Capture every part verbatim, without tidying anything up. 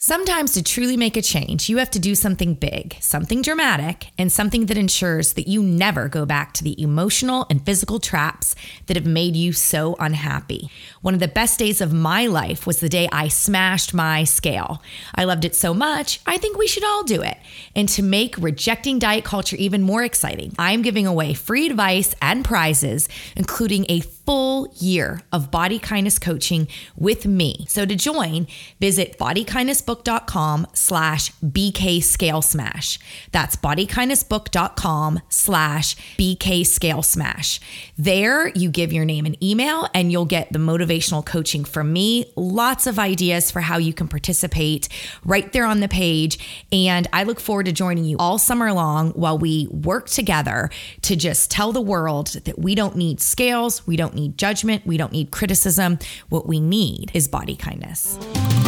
Sometimes to truly make a change, you have to do something big, something dramatic, and something that ensures that you never go back to the emotional and physical traps that have made you so unhappy. One of the best days of my life was the day I smashed my scale. I loved it so much, I think we should all do it. And to make rejecting diet culture even more exciting, I'm giving away free advice and prizes, including a full year of body kindness coaching with me. So to join, visit bodykindnessbook.com slash BK Scale Smash. That's bodykindnessbook.com slash BK Scale Smash. There you give your name and email and you'll get the motivational coaching from me. Lots of ideas for how you can participate right there on the page. And I look forward to joining you all summer long while we work together to just tell the world that we don't need scales, we don't need judgment, we don't need criticism. What we need is body kindness.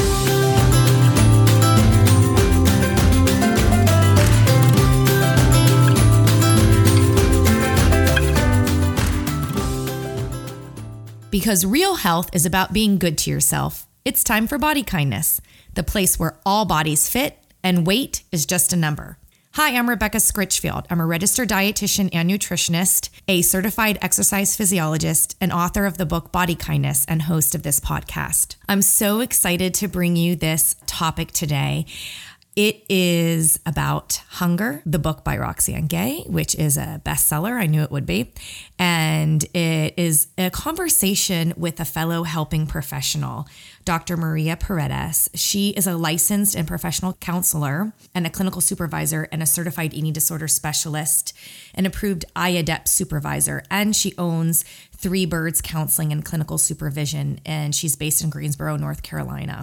Because real health is about being good to yourself, it's time for Body Kindness, the place where all bodies fit and weight is just a number. Hi, I'm Rebecca Scritchfield. I'm a registered dietitian and nutritionist, a certified exercise physiologist, and author of the book Body Kindness and host of this podcast. I'm so excited to bring you this topic today. It is about Hunger, the book by Roxane Gay, which is a bestseller. I knew it would be. And it is a conversation with a fellow helping professional, Doctor Maria Paredes. She is a licensed and professional counselor and a clinical supervisor and a certified eating disorder specialist, an approved I A D E P supervisor, and she owns Three Birds Counseling and Clinical Supervision, and she's based in Greensboro, North Carolina.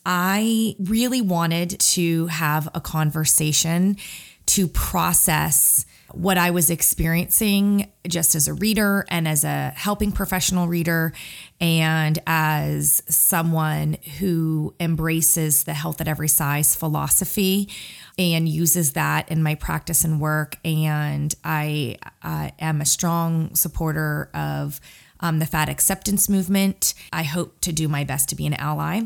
I really wanted to have a conversation to process what I was experiencing just as a reader and as a helping professional reader and as someone who embraces the health at every size philosophy and uses that in my practice and work. And I uh, am a strong supporter of um, the fat acceptance movement. I hope to do my best to be an ally.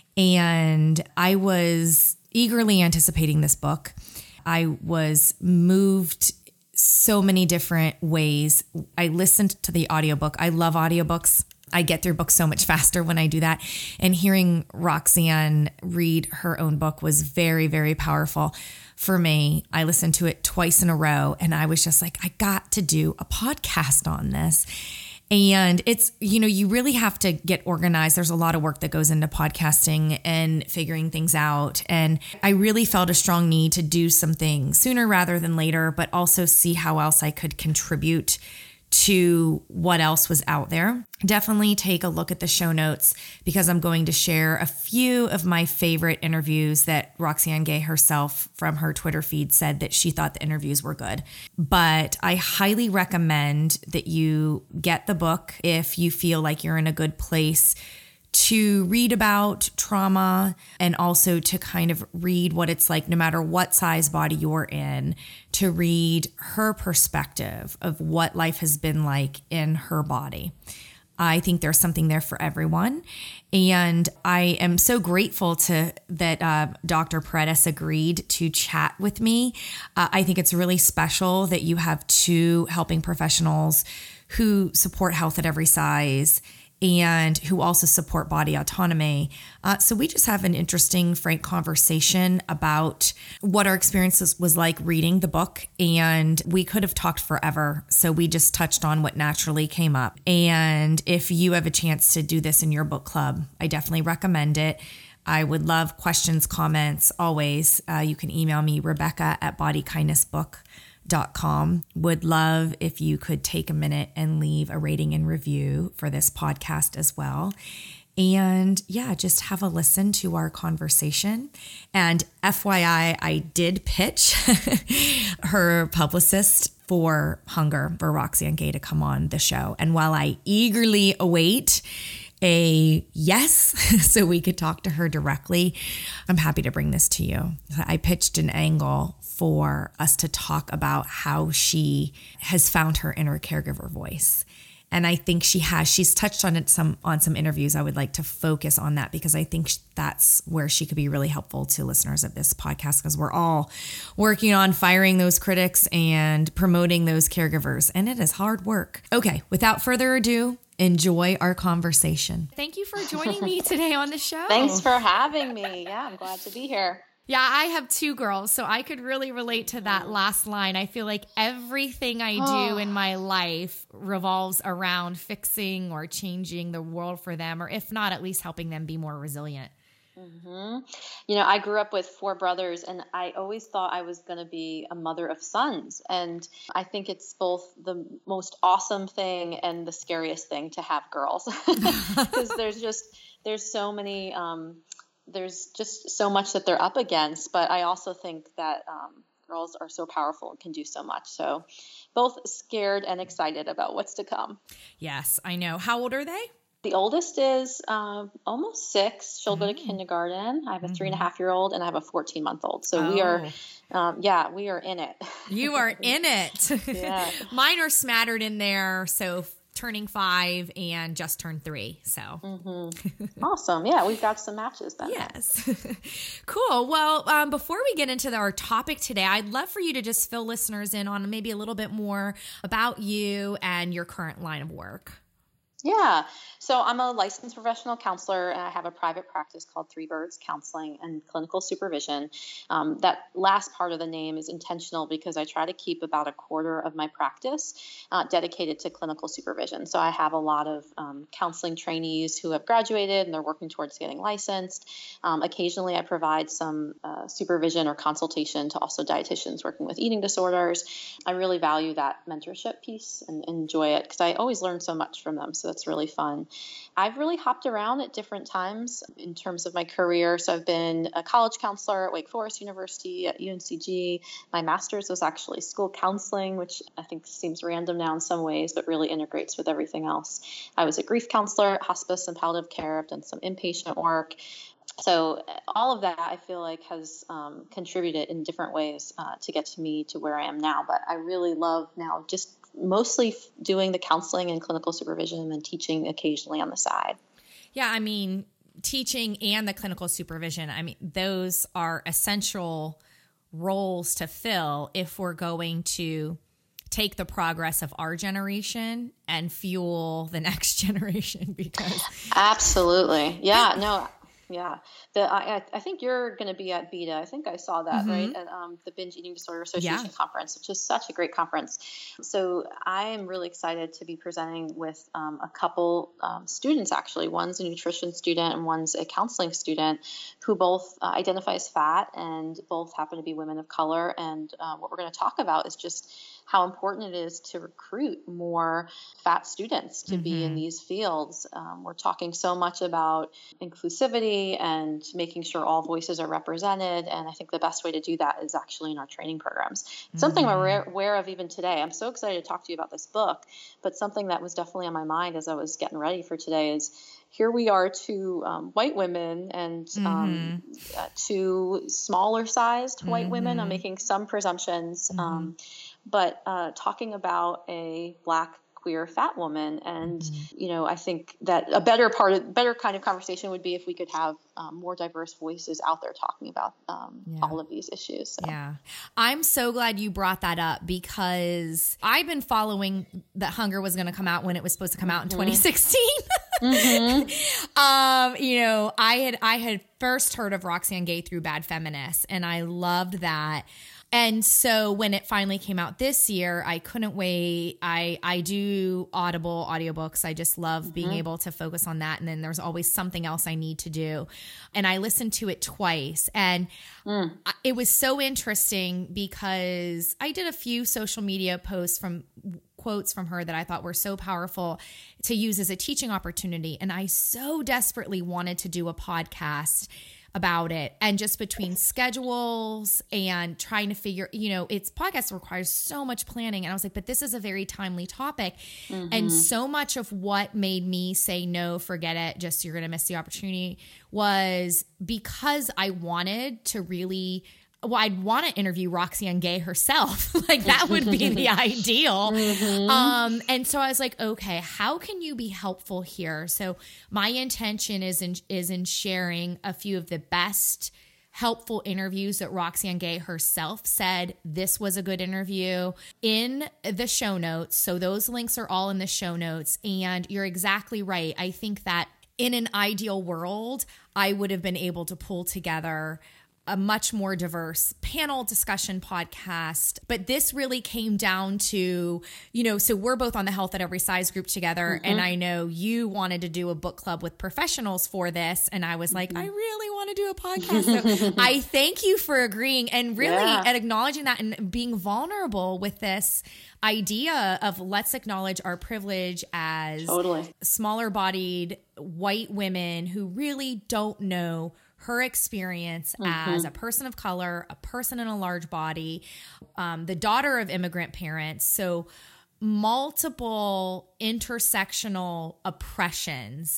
And I was eagerly anticipating this book. I was moved so many different ways. I listened to the audiobook. I love audiobooks. I get through books so much faster when I do that. And hearing Roxane read her own book was very, very powerful for me. I listened to it twice in a row and I was just like, I got to do a podcast on this. And it's, you know, you really have to get organized. There's a lot of work that goes into podcasting and figuring things out. And I really felt a strong need to do something sooner rather than later, but also see how else I could contribute to what else was out there. Definitely take a look at the show notes because I'm going to share a few of my favorite interviews that Roxane Gay herself from her Twitter feed said that she thought the interviews were good. But I highly recommend that you get the book if you feel like you're in a good place to read about trauma and also to kind of read what it's like, no matter what size body you're in, to read her perspective of what life has been like in her body. I think there's something there for everyone. And I am so grateful to that uh, Doctor Paredes agreed to chat with me. Uh, I think it's really special that you have two helping professionals who support health at every size and who also support body autonomy. Uh, so we just have an interesting, frank conversation about what our experiences was like reading the book. And we could have talked forever. So we just touched on what naturally came up. And if you have a chance to do this in your book club, I definitely recommend it. I would love questions, comments, always. Uh, you can email me, Rebecca at bodykindnessbook dot com. Would love if you could take a minute and leave a rating and review for this podcast as well. And yeah, just have a listen to our conversation. And F Y I, I did pitch her publicist for Hunger, for Roxane Gay, to come on the show. And while I eagerly await a yes, so we could talk to her directly, I'm happy to bring this to you. I pitched an angle for us to talk about how she has found her inner caregiver voice And I think she has, she's touched on it some, on some interviews. I would like to focus on that because I think that's where she could be really helpful to listeners of this podcast, because we're all working on firing those critics and promoting those caregivers. And it is hard work. Okay. Without further ado, enjoy our conversation. Thank you for joining me today on the show. Thanks for having me. Yeah, I'm glad to be here. Yeah, I have two girls, so I could really relate to that last line. I feel like everything I do in my life revolves around fixing or changing the world for them, or if not, at least helping them be more resilient. Mm-hmm. You know, I grew up with four brothers, and I always thought I was going to be a mother of sons. And I think it's both the most awesome thing and the scariest thing to have girls, because there's just, there's so many, um, there's just so much that they're up against. But I also think that um, girls are so powerful and can do so much. So both scared and excited about what's to come. Yes, I know. How old are they? The oldest is uh, almost six. She'll mm-hmm. go to kindergarten. I have a three and a half year old and I have a fourteen month old. So oh. we are, um, yeah, we are in it. You are in it. Yeah. Mine are smattered in there. So turning five and just turned three. So mm-hmm. Awesome. Yeah, we've got some matches then. Yes. Cool. Well, um, before we get into the, our topic today, I'd love for you to just fill listeners in on maybe a little bit more about you and your current line of work. Yeah. So I'm a licensed professional counselor, and I have a private practice called Three Birds Counseling and Clinical Supervision. Um, that last part of the name is intentional because I try to keep about a quarter of my practice uh, dedicated to clinical supervision. So I have a lot of um, counseling trainees who have graduated and they're working towards getting licensed. Um, occasionally I provide some uh, supervision or consultation to also dietitians working with eating disorders. I really value that mentorship piece and enjoy it because I always learn so much from them. So it's really fun. I've really hopped around at different times in terms of my career. So I've been a college counselor at Wake Forest University, at U N C G. My master's was actually school counseling, which I think seems random now in some ways, but really integrates with everything else. I was a grief counselor at hospice and palliative care. I've done some inpatient work. So all of that, I feel like, has um, contributed in different ways uh, to get to me to where I am now. But I really love now just mostly doing the counseling and clinical supervision and then teaching occasionally on the side. Yeah, I mean, teaching and the clinical supervision, I mean, those are essential roles to fill if we're going to take the progress of our generation and fuel the next generation. Because absolutely. Yeah, no. Yeah, the I I think you're going to be at BEDA. I think I saw that, mm-hmm. right, at um, the Binge Eating Disorder Association yeah. conference, which is such a great conference. So I am really excited to be presenting with um, a couple um, students, actually. One's a nutrition student and one's a counseling student who both uh, identify as fat and both happen to be women of color. And uh, what we're going to talk about is just how important it is to recruit more fat students to mm-hmm. be in these fields. Um, we're talking so much about inclusivity and making sure all voices are represented. And I think the best way to do that is actually in our training programs. It's mm-hmm. something we're aware of even today. I'm so excited to talk to you about this book, but something that was definitely on my mind as I was getting ready for today is here we are, two um, white women and mm-hmm. um, uh, two smaller sized white mm-hmm. women. I'm making some presumptions. Mm-hmm. Um, but uh, talking about a Black queer fat woman. And, mm-hmm. you know, I think that a better part of, better kind of conversation would be if we could have um, more diverse voices out there talking about um, yeah. all of these issues. So. Yeah. I'm so glad you brought that up because I've been following that Hunger was going to come out when it was supposed to come out in mm-hmm. twenty sixteen. mm-hmm. um, you know, I had, I had first heard of Roxane Gay through Bad Feminists, and I loved that. And so when it finally came out this year, I couldn't wait. I, I do Audible audiobooks. I just love mm-hmm. being able to focus on that. And then there's always something else I need to do. And I listened to it twice. And mm. it was so interesting because I did a few social media posts from quotes from her that I thought were so powerful to use as a teaching opportunity. And I so desperately wanted to do a podcast about it. And just between schedules and trying to figure, you know, it's podcast requires so much planning. And I was like, but this is a very timely topic. Mm-hmm. And so much of what made me say, no, forget it, just you're going to miss the opportunity was because I wanted to really well, I'd want to interview Roxane Gay herself. Like that would be the ideal. Mm-hmm. Um, and so I was like, okay, how can you be helpful here? So my intention is in, is in sharing a few of the best helpful interviews that Roxane Gay herself said this was a good interview in the show notes. So those links are all in the show notes. And you're exactly right. I think that in an ideal world, I would have been able to pull together a much more diverse panel discussion podcast. But this really came down to, you know, so we're both on the Health at Every Size group together. Mm-hmm. And I know you wanted to do a book club with professionals for this. And I was like, mm-hmm. I really want to do a podcast. So I thank you for agreeing and really yeah. and acknowledging that and being vulnerable with this idea of let's acknowledge our privilege as totally. smaller bodied white women who really don't know her experience mm-hmm. as a person of color, a person in a large body, um, the daughter of immigrant parents. So multiple intersectional oppressions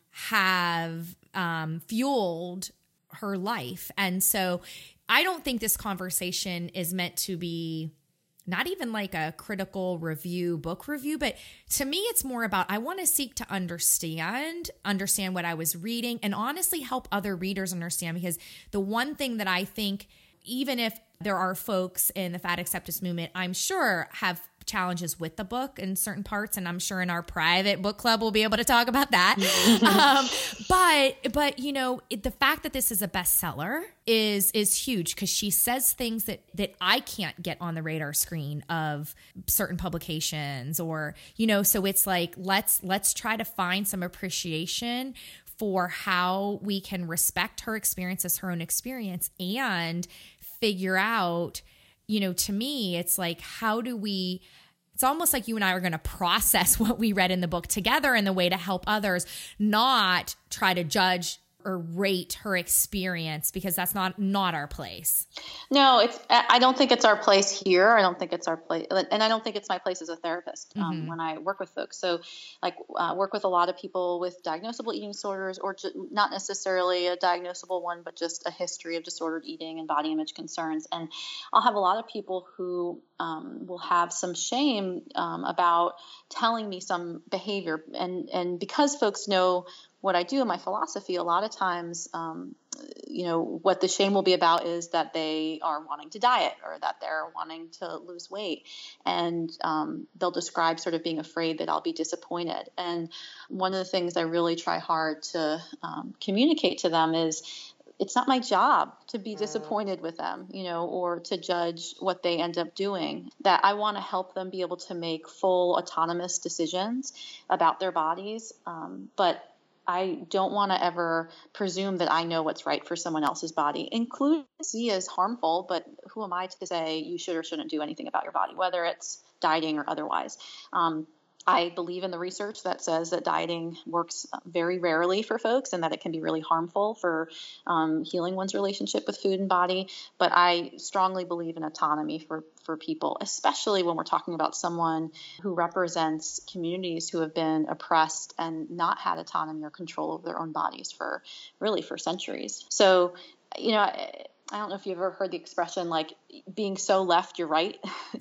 have um, fueled her life. And so I don't think this conversation is meant to be not even like a critical review, book review, but to me, it's more about, I want to seek to understand, understand what I was reading and honestly help other readers understand, because the one thing that I think, even if there are folks in the fat acceptance movement, I'm sure have challenges with the book in certain parts. And I'm sure in our private book club, we'll be able to talk about that. um, but, but, you know, it, the fact that this is a bestseller is, is huge because she says things that, that I can't get on the radar screen of certain publications or, you know, so it's like, let's, let's try to find some appreciation for how we can respect her experience as her own experience and figure out, you know, to me, it's like, how do we, it's almost like you and I are going to process what we read in the book together in the way to help others, not try to judge or rate her experience, because that's not, not our place. No, it's, I don't think it's our place here. I don't think it's our place. And I don't think it's my place as a therapist um, mm-hmm. when I work with folks. So like uh, work with a lot of people with diagnosable eating disorders, or ju- not necessarily a diagnosable one, but just a history of disordered eating and body image concerns. And I'll have a lot of people who um, will have some shame um, about telling me some behavior. And, and because folks know what I do in my philosophy, a lot of times, um, you know, what the shame will be about is that they are wanting to diet or that they're wanting to lose weight. And um, they'll describe sort of being afraid that I'll be disappointed. And one of the things I really try hard to um, communicate to them is it's not my job to be disappointed with them, you know, or to judge what they end up doing. That I want to help them be able to make full autonomous decisions about their bodies. Um, but I don't want to ever presume that I know what's right for someone else's body, including see as harmful, but who am I to say you should or shouldn't do anything about your body, whether it's dieting or otherwise. Um, I believe in the research that says that dieting works very rarely for folks and that it can be really harmful for um, healing one's relationship with food and body. But I strongly believe in autonomy for, for people, especially when we're talking about someone who represents communities who have been oppressed and not had autonomy or control over their own bodies for really for centuries. So, you know, I, I don't know if you've ever heard the expression, like being so left, you're right.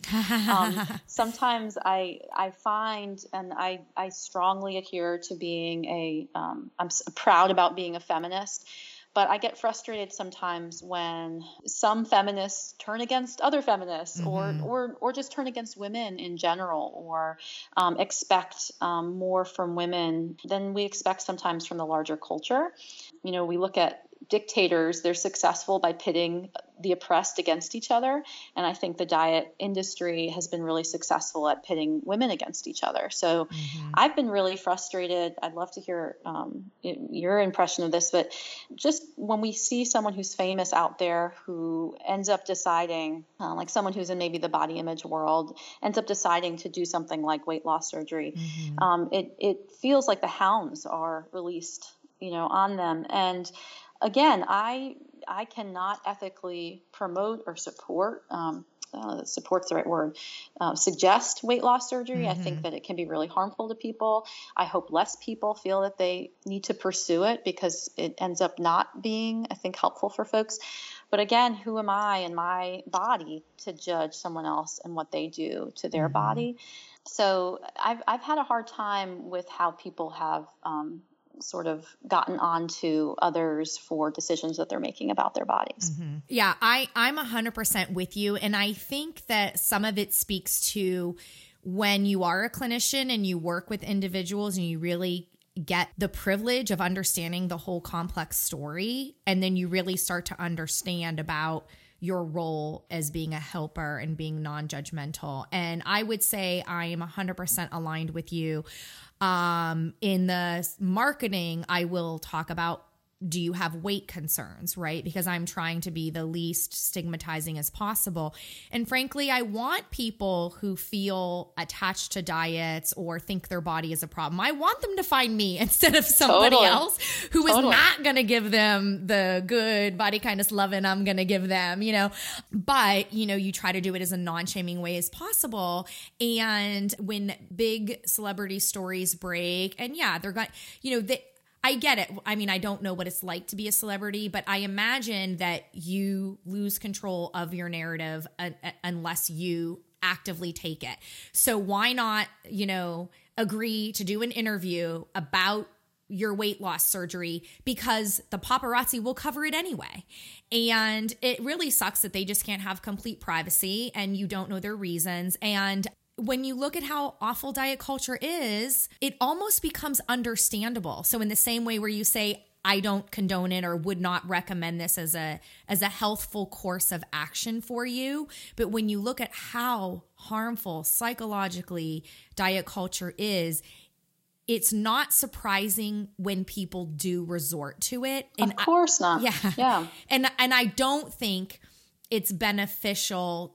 um, sometimes I, I find, and I, I strongly adhere to being a, um, I'm proud about being a feminist, but I get frustrated sometimes when some feminists turn against other feminists mm-hmm. or, or, or just turn against women in general, or um, expect um, more from women than we expect sometimes from the larger culture. You know, we look at dictators, they're successful by pitting the oppressed against each other. And I think the diet industry has been really successful at pitting women against each other. So mm-hmm. I've been really frustrated. I'd love to hear um, your impression of this, but just when we see someone who's famous out there who ends up deciding, uh, like someone who's in maybe the body image world, ends up deciding to do something like weight loss surgery, mm-hmm. um, it, it feels like the hounds are released, you know, on them. And again, I I cannot ethically promote or support, um, uh, support's the right word, uh, suggest weight loss surgery. Mm-hmm. I think that it can be really harmful to people. I hope less people feel that they need to pursue it because it ends up not being, I think, helpful for folks. But again, who am I and my body to judge someone else and what they do to their mm-hmm. body? So I've I've had a hard time with how people have um, sort of gotten onto others for decisions that they're making about their bodies. Mm-hmm. Yeah, I, I'm one hundred percent with you. And I think that some of it speaks to when you are a clinician and you work with individuals and you really get the privilege of understanding the whole complex story, and then you really start to understand about your role as being a helper and being non-judgmental. And I would say I am one hundred percent aligned with you. Um, in the marketing, I will talk about, do you have weight concerns, right? Because I'm trying to be the least stigmatizing as possible. And frankly, I want people who feel attached to diets or think their body is a problem, I want them to find me instead of somebody totally. else who totally. is not going to give them the good body kindness loving I'm going to give them, you know. But, you know, you try to do it as a non-shaming way as possible. And when big celebrity stories break, and yeah, they're going, you know, they, I get it. I mean, I don't know what it's like to be a celebrity, but I imagine that you lose control of your narrative uh, unless you actively take it. So why not, you know, agree to do an interview about your weight loss surgery, because the paparazzi will cover it anyway. And it really sucks that they just can't have complete privacy and you don't know their reasons. And when you look at how awful diet culture is, it almost becomes understandable. So in the same way where you say, I don't condone it or would not recommend this as a as a healthful course of action for you. But when you look at how harmful psychologically diet culture is, it's not surprising when people do resort to it. And of course not. I, yeah. Yeah. And and I don't think it's beneficial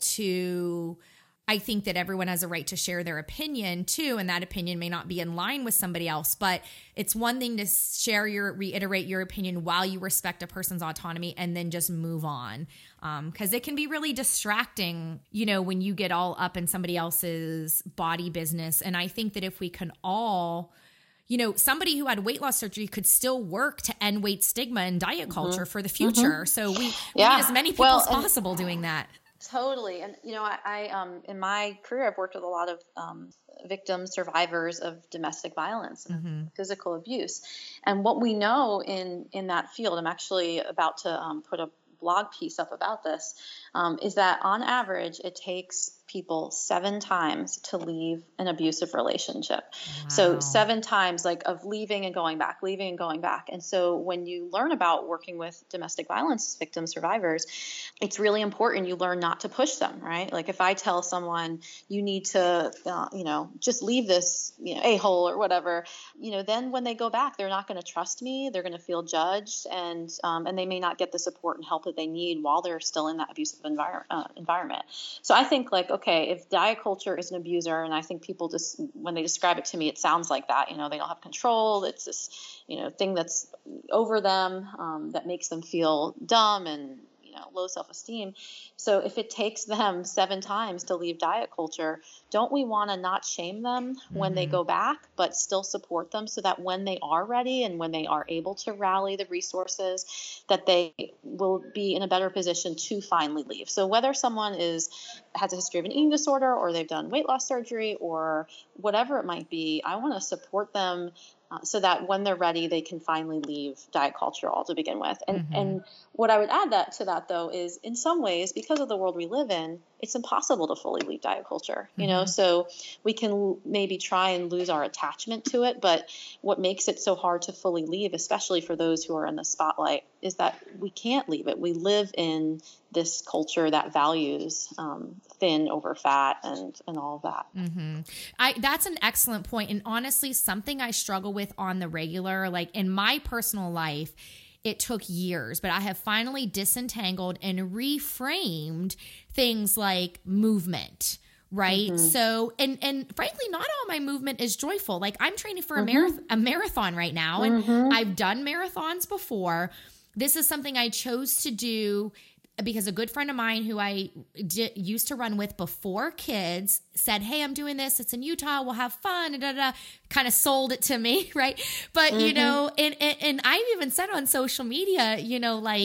to I think that everyone has a right to share their opinion too, and that opinion may not be in line with somebody else, but it's one thing to share your, reiterate your opinion while you respect a person's autonomy and then just move on. Um, cause it can be really distracting, you know, when you get all up in somebody else's body business. And I think that if we can all, you know, somebody who had weight loss surgery could still work to end weight stigma and diet culture mm-hmm. for the future. Mm-hmm. So we, yeah. we need as many people well, as possible and- doing that. Totally. And, you know, I, I um, in my career, I've worked with a lot of um, victims, survivors of domestic violence and mm-hmm. physical abuse. And what we know in, in that field, I'm actually about to um, put a blog piece up about this, um, is that on average, it takes people seven times to leave an abusive relationship. Wow. So seven times like of leaving and going back, leaving and going back. And so when you learn about working with domestic violence victims, survivors, it's really important you learn not to push them, right? Like if I tell someone you need to, uh, you know, just leave this, you know, a-hole or whatever, you know, then when they go back, they're not going to trust me. They're going to feel judged, and um, and they may not get the support and help that they need while they're still in that abusive envir- uh, environment. So I think like, okay, if diet culture is an abuser, and I think people just, when they describe it to me, it sounds like that, you know, they don't have control. It's this, you know, thing that's over them um, that makes them feel dumb and, you know, low self-esteem. So if it takes them seven times to leave diet culture, don't we want to not shame them when mm-hmm. they go back, but still support them so that when they are ready and when they are able to rally the resources, that they will be in a better position to finally leave. So whether someone is has a history of an eating disorder or they've done weight loss surgery or whatever it might be, I want to support them Uh, so that when they're ready, they can finally leave diet culture all to begin with. And mm-hmm. and what I would add that to that, though, is in some ways, because of the world we live in, it's impossible to fully leave diet culture, you mm-hmm. know, so we can maybe try and lose our attachment to it. But what makes it so hard to fully leave, especially for those who are in the spotlight, is that we can't leave it. We live in this culture that values um, thin over fat and, and all of that. Mm-hmm. I, that's an excellent point. And honestly, something I struggle with on the regular, like in my personal life, it took years, but I have finally disentangled and reframed things like movement. Right. Mm-hmm. So, and, and frankly, not all my movement is joyful. Like I'm training for mm-hmm. a marathon, a marathon right now, and mm-hmm. I've done marathons before. This is something I chose to do because a good friend of mine who I d- used to run with before kids said, hey, I'm doing this. It's in Utah. We'll have fun. And da, da, da. Kind of sold it to me. Right. But, mm-hmm. you know, and, and, and I've even said on social media, you know, like,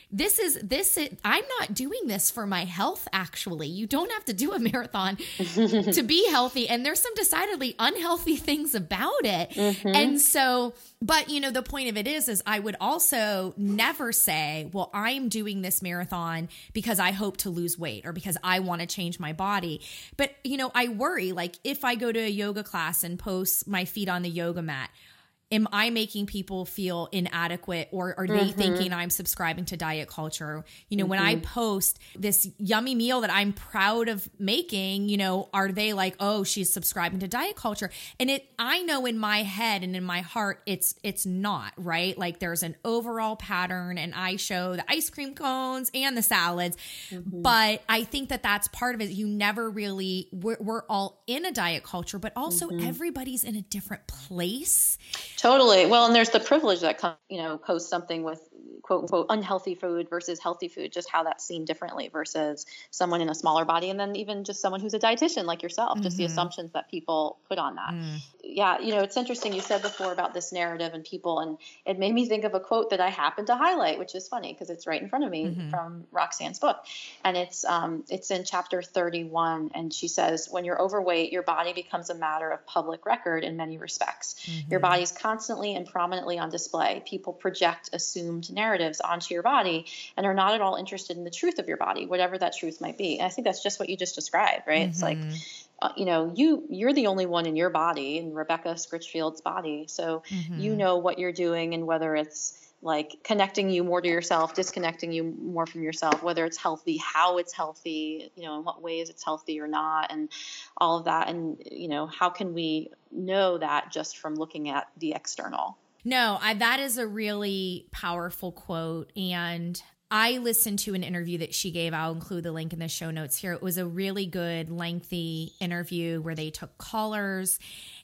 this is, this, is, I'm not doing this for my health, actually. You don't have to do a marathon to be healthy. And there's some decidedly unhealthy things about it. Mm-hmm. And so, but you know, the point of it is, is I would also never say, well, I'm doing this marathon because I hope to lose weight or because I want to change my body. But, you know, I worry, like if I go to a yoga class and post my feet on the yoga mat, am I making people feel inadequate, or are they mm-hmm. thinking I'm subscribing to diet culture? You know, mm-hmm. when I post this yummy meal that I'm proud of making, you know, are they like, oh, she's subscribing to diet culture? And it, I know in my head and in my heart, it's, it's not, right? Like there's an overall pattern, and I show the ice cream cones and the salads, mm-hmm. but I think that that's part of it. You never really, we're, we're all in a diet culture, but also mm-hmm. everybody's in a different place. Totally. Well, and there's the privilege that comes, you know, post something with quote unquote unhealthy food versus healthy food, just how that's seen differently versus someone in a smaller body. And then even just someone who's a dietitian like yourself, mm-hmm. just the assumptions that people put on that. Mm. Yeah. You know, it's interesting. You said before about this narrative and people, and it made me think of a quote that I happened to highlight, which is funny because it's right in front of me mm-hmm. from Roxanne's book. And it's, um, it's in chapter thirty-one. And she says, when you're overweight, your body becomes a matter of public record in many respects. Mm-hmm. Your body's constantly and prominently on display. People project assumed narratives onto your body and are not at all interested in the truth of your body, whatever that truth might be. And I think that's just what you just described, right? Mm-hmm. It's like, uh, you know, you, you're the only one in your body, in Rebecca Scritchfield's body. So mm-hmm. you know what you're doing, and whether it's like connecting you more to yourself, disconnecting you more from yourself, whether it's healthy, how it's healthy, you know, in what ways it's healthy or not, and all of that. And, you know, how can we know that just from looking at the external? No, I, that is a really powerful quote. And I listened to an interview that she gave. I'll include the link in the show notes here. It was a really good, lengthy interview where they took callers.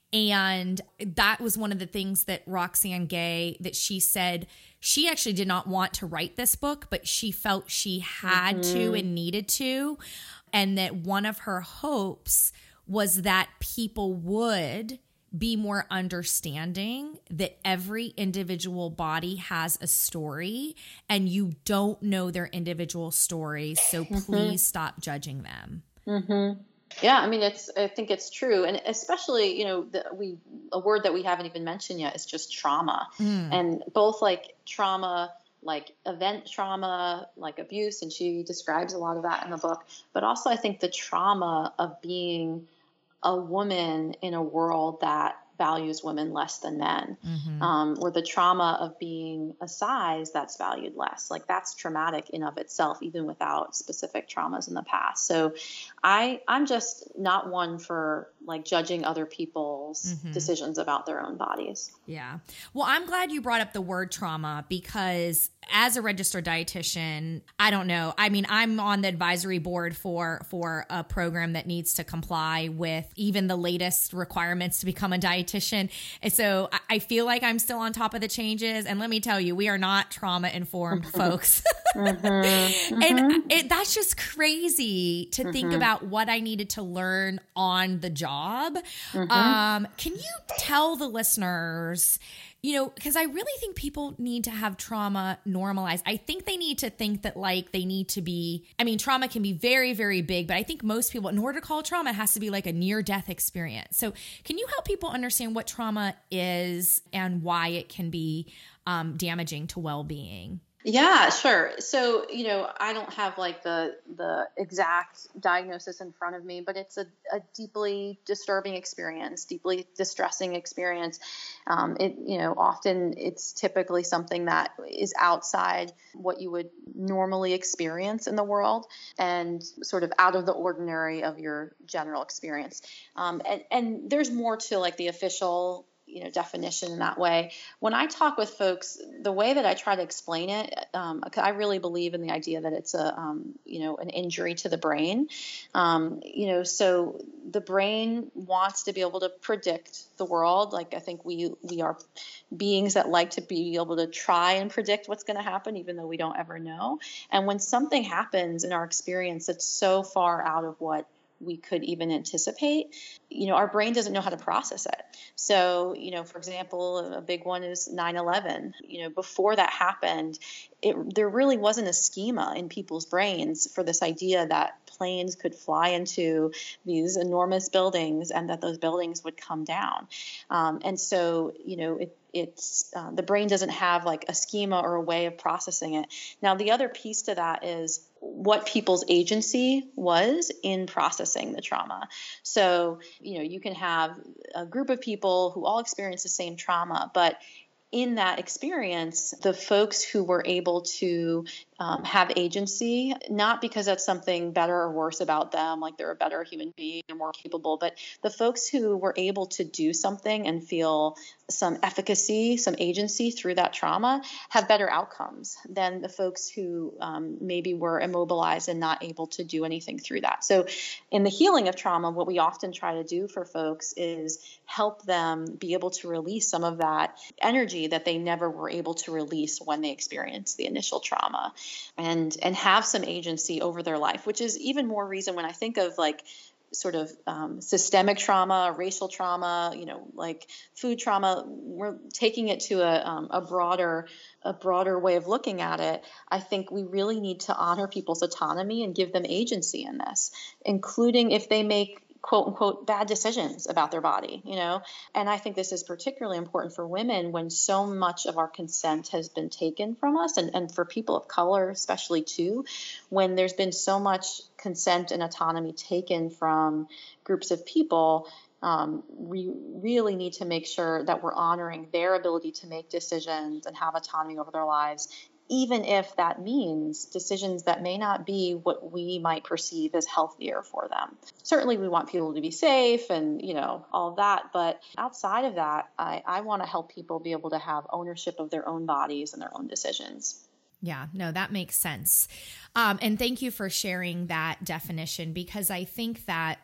And that was one of the things that Roxane Gay, that she said she actually did not want to write this book, but she felt she had mm-hmm. to and needed to. And that one of her hopes was that people would be more understanding that every individual body has a story and you don't know their individual stories. So mm-hmm. please stop judging them. Mm-hmm. Yeah, I mean, it's, I think it's true. And especially, you know, the, we, a word that we haven't even mentioned yet is just trauma. Mm. And both like trauma, like event trauma, like abuse, and she describes a lot of that in the book, but also I think the trauma of being a woman in a world that values women less than men, mm-hmm. um, or the trauma of being a size that's valued less. Like that's traumatic in of itself, even without specific traumas in the past. So I, I'm just not one for like judging other people's mm-hmm. decisions about their own bodies. Yeah. Well, I'm glad you brought up the word trauma, because as a registered dietitian, I don't know. I mean, I'm on the advisory board for, for a program that needs to comply with even the latest requirements to become a dietitian. And so I feel like I'm still on top of the changes. And let me tell you, we are not trauma informed folks. Mm-hmm. Mm-hmm. And it, that's just crazy to mm-hmm. think about what I needed to learn on the job. Mm-hmm. Um, can you tell the listeners, you know, because I really think people need to have trauma normalized. I think they need to think that like they need to be, I mean, trauma can be very, very big, but I think most people, in order to call it trauma, it has to be like a near-death experience. So can you help people understand what trauma is and why it can be um, damaging to well-being? Yeah, sure. So, you know, I don't have like the the exact diagnosis in front of me, but it's a, a deeply disturbing experience, deeply distressing experience. Um, it, you know, often it's typically something that is outside what you would normally experience in the world and sort of out of the ordinary of your general experience. Um, and, and there's more to like the official you know, definition in that way. When I talk with folks, the way that I try to explain it, um, I really believe in the idea that it's a, um, you know, an injury to the brain. Um, you know, so the brain wants to be able to predict the world. Like I think we, we are beings that like to be able to try and predict what's going to happen, even though we don't ever know. And when something happens in our experience that's so far out of what we could even anticipate, you know, our brain doesn't know how to process it. So, you know, for example, a big one is nine eleven. You know, before that happened, it, there really wasn't a schema in people's brains for this idea that planes could fly into these enormous buildings and that those buildings would come down. Um, and so, you know, it, it's uh, the brain doesn't have like a schema or a way of processing it. Now, the other piece to that is what people's agency was in processing the trauma. So, you know, you can have a group of people who all experience the same trauma, but in that experience, the folks who were able to um, have agency, not because that's something better or worse about them, like they're a better human being or more capable, but the folks who were able to do something and feel some efficacy, some agency through that trauma have better outcomes than the folks who um, maybe were immobilized and not able to do anything through that. So in the healing of trauma, what we often try to do for folks is help them be able to release some of that energy that they never were able to release when they experienced the initial trauma, and and have some agency over their life, which is even more reason when I think of like sort of um, systemic trauma, racial trauma, you know, like food trauma, we're taking it to a, um, a broader, a broader way of looking at it. I think we really need to honor people's autonomy and give them agency in this, including if they make quote unquote bad decisions about their body, you know? And I think this is particularly important for women when so much of our consent has been taken from us, and, and for people of color, especially too, when there's been so much consent and autonomy taken from groups of people. Um, we really need to make sure that we're honoring their ability to make decisions and have autonomy over their lives, even if that means decisions that may not be what we might perceive as healthier for them. Certainly we want people to be safe and, you know, all of that. But outside of that, I, I want to help people be able to have ownership of their own bodies and their own decisions. Yeah, no, that makes sense. Um, and thank you for sharing that definition, because I think that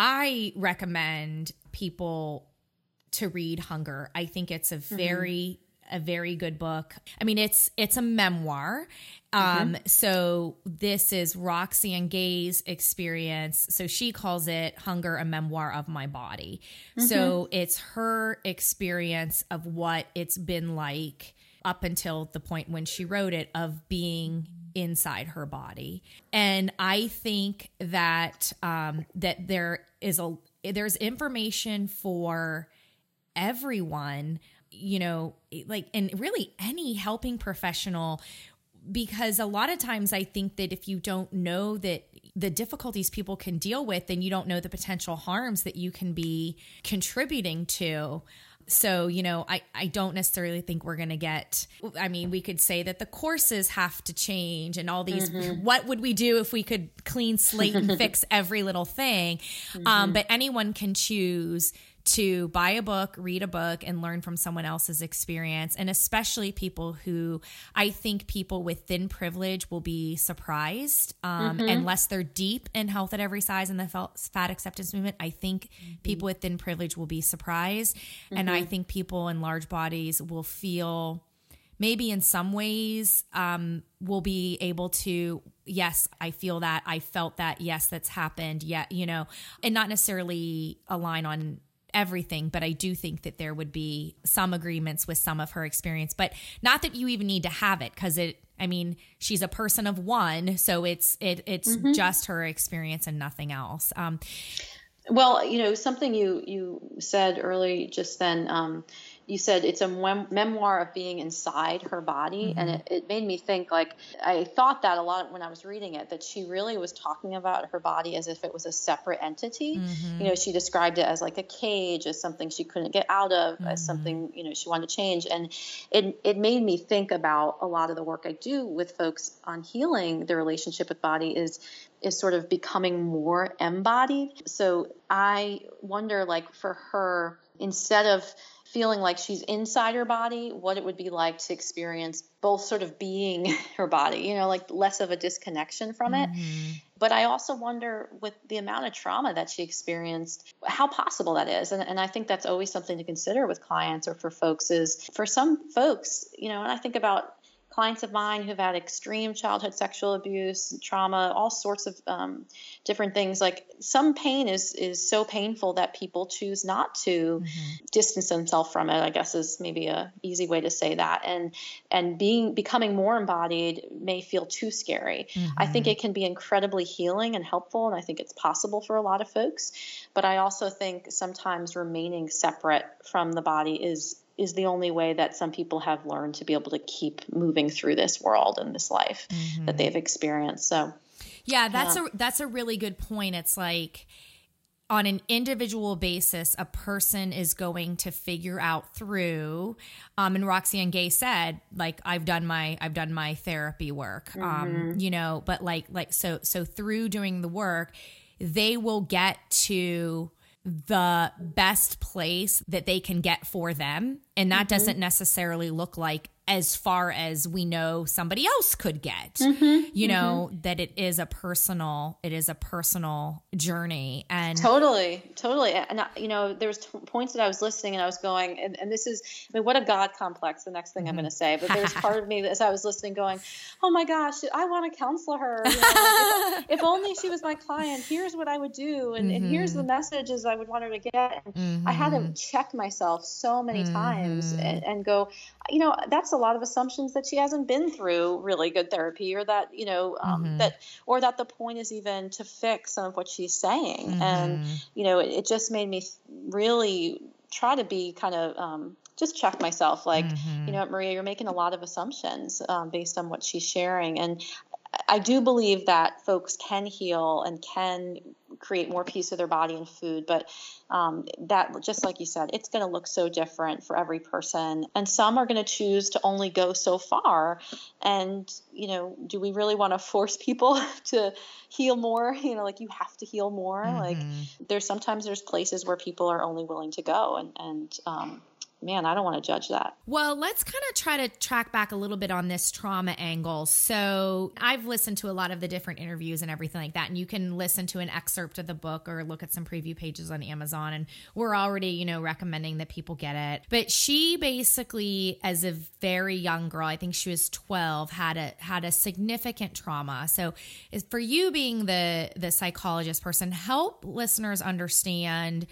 I recommend people to read Hunger. I think it's a very, mm-hmm. a very good book. I mean, it's, it's a memoir. Um, mm-hmm. So this is Roxane Gay's experience. So she calls it Hunger, a Memoir of My Body. Mm-hmm. So it's her experience of what it's been like up until the point when she wrote it, of being inside her body. And I think that, um, that there is a, there's information for everyone, you know, like, and really any helping professional, because a lot of times I think that if you don't know that the difficulties people can deal with, then you don't know the potential harms that you can be contributing to. So, you know, I, I don't necessarily think we're going to get, I mean, we could say that the courses have to change and all these, mm-hmm. what would we do if we could clean slate and fix every little thing? Mm-hmm. Um, but anyone can choose to buy a book, read a book, and learn from someone else's experience. And especially people who, I think people with thin privilege will be surprised, um, mm-hmm. unless they're deep in health at every size and the fat acceptance movement. I think mm-hmm. people with thin privilege will be surprised. Mm-hmm. And I think people in large bodies will feel, maybe in some ways, um, will be able to, yes, I feel that, I felt that, yes, that's happened. Yeah, you know, and not necessarily align on everything, but I do think that there would be some agreements with some of her experience, but not that you even need to have it, because it, I mean, she's a person of one, so it's it it's mm-hmm. just her experience and nothing else. Um, well, you know, something you you said early just then. Um, you said it's a mem- memoir of being inside her body. Mm-hmm. And it, it made me think, like, I thought that a lot when I was reading it, that she really was talking about her body as if it was a separate entity. Mm-hmm. You know, she described it as like a cage, as something she couldn't get out of, mm-hmm. as something, you know, she wanted to change. And it, it made me think about a lot of the work I do with folks on healing their relationship with body is is sort of becoming more embodied. So I wonder, like, for her, instead of feeling like she's inside her body, what it would be like to experience both sort of being her body, you know, like less of a disconnection from it. Mm-hmm. But I also wonder, with the amount of trauma that she experienced, how possible that is. And, and I think that's always something to consider with clients or for folks is, for some folks, you know, and I think about clients of mine who've had extreme childhood sexual abuse, trauma, all sorts of um, different things. Like some pain is is so painful that people choose not to mm-hmm. distance themselves from it, I guess is maybe a easy way to say that. And and being becoming more embodied may feel too scary. Mm-hmm. I think it can be incredibly healing and helpful, and I think it's possible for a lot of folks. But I also think sometimes remaining separate from the body is is the only way that some people have learned to be able to keep moving through this world and this life mm-hmm. that they've experienced. So, yeah, that's yeah. a that's a really good point. It's like on an individual basis, a person is going to figure out through. Um, and Roxane Gay said, like, I've done my I've done my therapy work. Mm-hmm. Um, you know, but like like so so through doing the work, they will get to the best place that they can get for them. And that mm-hmm. doesn't necessarily look like as far as we know somebody else could get, mm-hmm. you know, mm-hmm. that it is a personal, it is a personal journey. And totally, totally. And, you know, there's t- points that I was listening and I was going, and, and this is, I mean, what a God complex, the next thing mm-hmm. I'm going to say, but there's part of me that as I was listening going, oh my gosh, I want to counsel her. You know, like if, if only she was my client, here's what I would do. And, mm-hmm. and here's the messages I would want her to get. And mm-hmm. I had to check myself so many mm-hmm. times and, and go, you know, that's a lot of assumptions that she hasn't been through really good therapy, or that, you know, um, mm-hmm. that, or that the point is even to fix some of what she's saying. Mm-hmm. And, you know, it, it just made me really try to be kind of, um, just check myself. Like, mm-hmm. you know, Maria, you're making a lot of assumptions, um, based on what she's sharing. And I do believe that folks can heal and can create more peace with their body and food, but um, that, just like you said, it's going to look so different for every person. And some are going to choose to only go so far. And, you know, do we really want to force people to heal more? You know, like you have to heal more. Mm-hmm. Like there's sometimes there's places where people are only willing to go, and, and, um, man, I don't want to judge that. Well, let's kind of try to track back a little bit on this trauma angle. So I've listened to a lot of the different interviews and everything like that, and you can listen to an excerpt of the book or look at some preview pages on Amazon, and we're already, you know, recommending that people get it. But she basically, as a very young girl, I think she was twelve, had a had a significant trauma. So for you being the the psychologist person, help listeners understand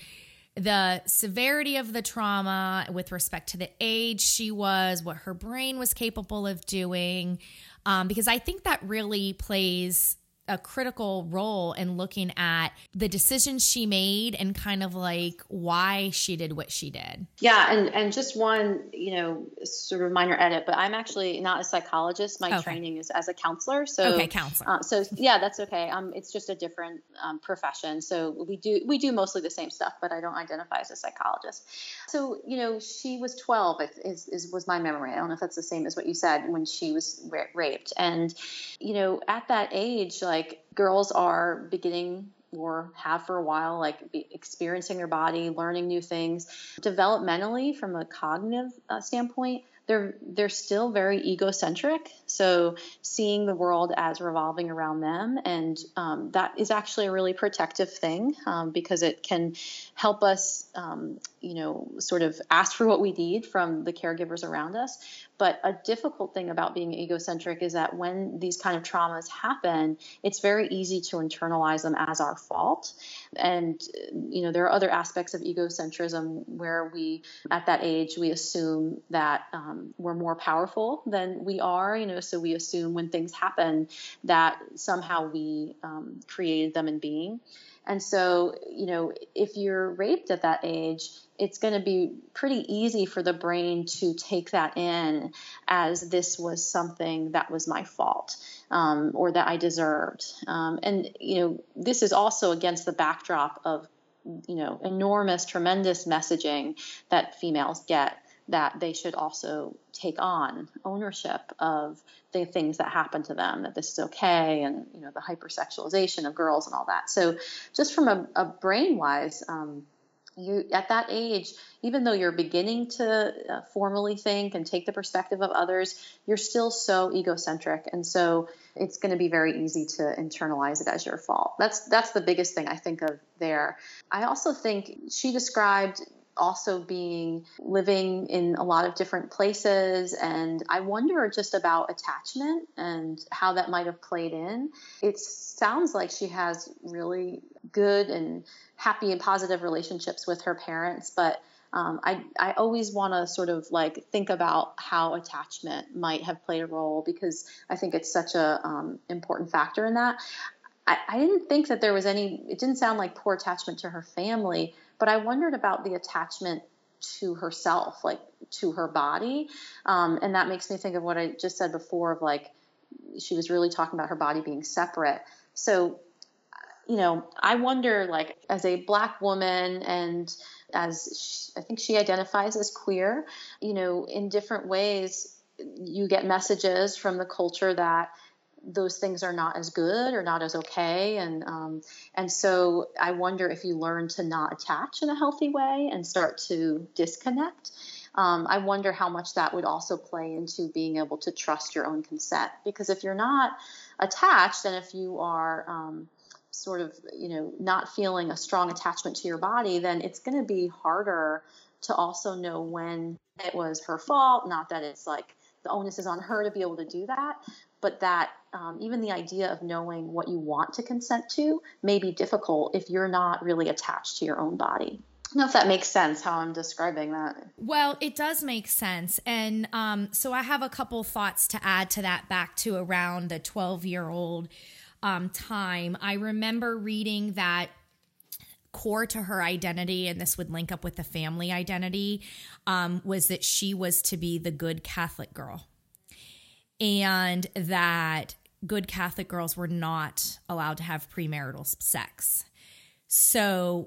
the severity of the trauma with respect to the age she was, what her brain was capable of doing, um, because I think that really plays a critical role in looking at the decisions she made and kind of like why she did what she did. Yeah. And, and just one, you know, sort of minor edit, but I'm actually not a psychologist. My okay. training is as a counselor. So, okay, counselor. Uh, so yeah, that's okay. Um, it's just a different um, profession. So we do, we do mostly the same stuff, but I don't identify as a psychologist. So, you know, she was twelve is, is, was my memory. I don't know if that's the same as what you said when she was ra- raped. And, you know, at that age, like, Like girls are beginning or have for a while, like be experiencing their body, learning new things, developmentally from a cognitive uh, standpoint. They're they're still very egocentric. So seeing the world as revolving around them, and um, that is actually a really protective thing um, because it can help us, um, you know, sort of ask for what we need from the caregivers around us. But a difficult thing about being egocentric is that when these kind of traumas happen, it's very easy to internalize them as our fault. And, you know, there are other aspects of egocentrism where we, at that age, we assume that um, we're more powerful than we are, you know, so we assume when things happen that somehow we um, created them in being. And so, you know, if you're raped at that age, it's going to be pretty easy for the brain to take that in as this was something that was my fault, um, or that I deserved. Um, and, you know, this is also against the backdrop of, you know, enormous, tremendous messaging that females get, that they should also take on ownership of the things that happen to them, that this is okay, and, you know, the hypersexualization of girls and all that. So just from a, a brain-wise, um, you at that age, even though you're beginning to uh, formally think and take the perspective of others, you're still so egocentric. And so it's going to be very easy to internalize it as your fault. That's, that's the biggest thing I think of there. I also think she described also being living in a lot of different places. And I wonder just about attachment and how that might have played in. It sounds like she has really good and happy and positive relationships with her parents, but um, I, I always want to sort of like think about how attachment might have played a role, because I think it's such a um, important factor in that. I, I didn't think that there was any, it didn't sound like poor attachment to her family, but I wondered about the attachment to herself, like to her body. Um, and that makes me think of what I just said before of like, she was really talking about her body being separate. So, you know, I wonder, like, as a Black woman and as she, I think she identifies as queer, you know, in different ways, you get messages from the culture that those things are not as good or not as okay. And, um, and so I wonder if you learn to not attach in a healthy way and start to disconnect. Um, I wonder how much that would also play into being able to trust your own consent, because if you're not attached and if you are, um, sort of, you know, not feeling a strong attachment to your body, then it's going to be harder to also know when it was her fault. Not that it's like the onus is on her to be able to do that, but that um, even the idea of knowing what you want to consent to may be difficult if you're not really attached to your own body. I don't know if that makes sense, how I'm describing that. Well, it does make sense. And um, so I have a couple thoughts to add to that, back to around the twelve-year-old um, time. I remember reading that core to her identity, and this would link up with the family identity, um, was that she was to be the good Catholic girl. And that good Catholic girls were not allowed to have premarital sex. So,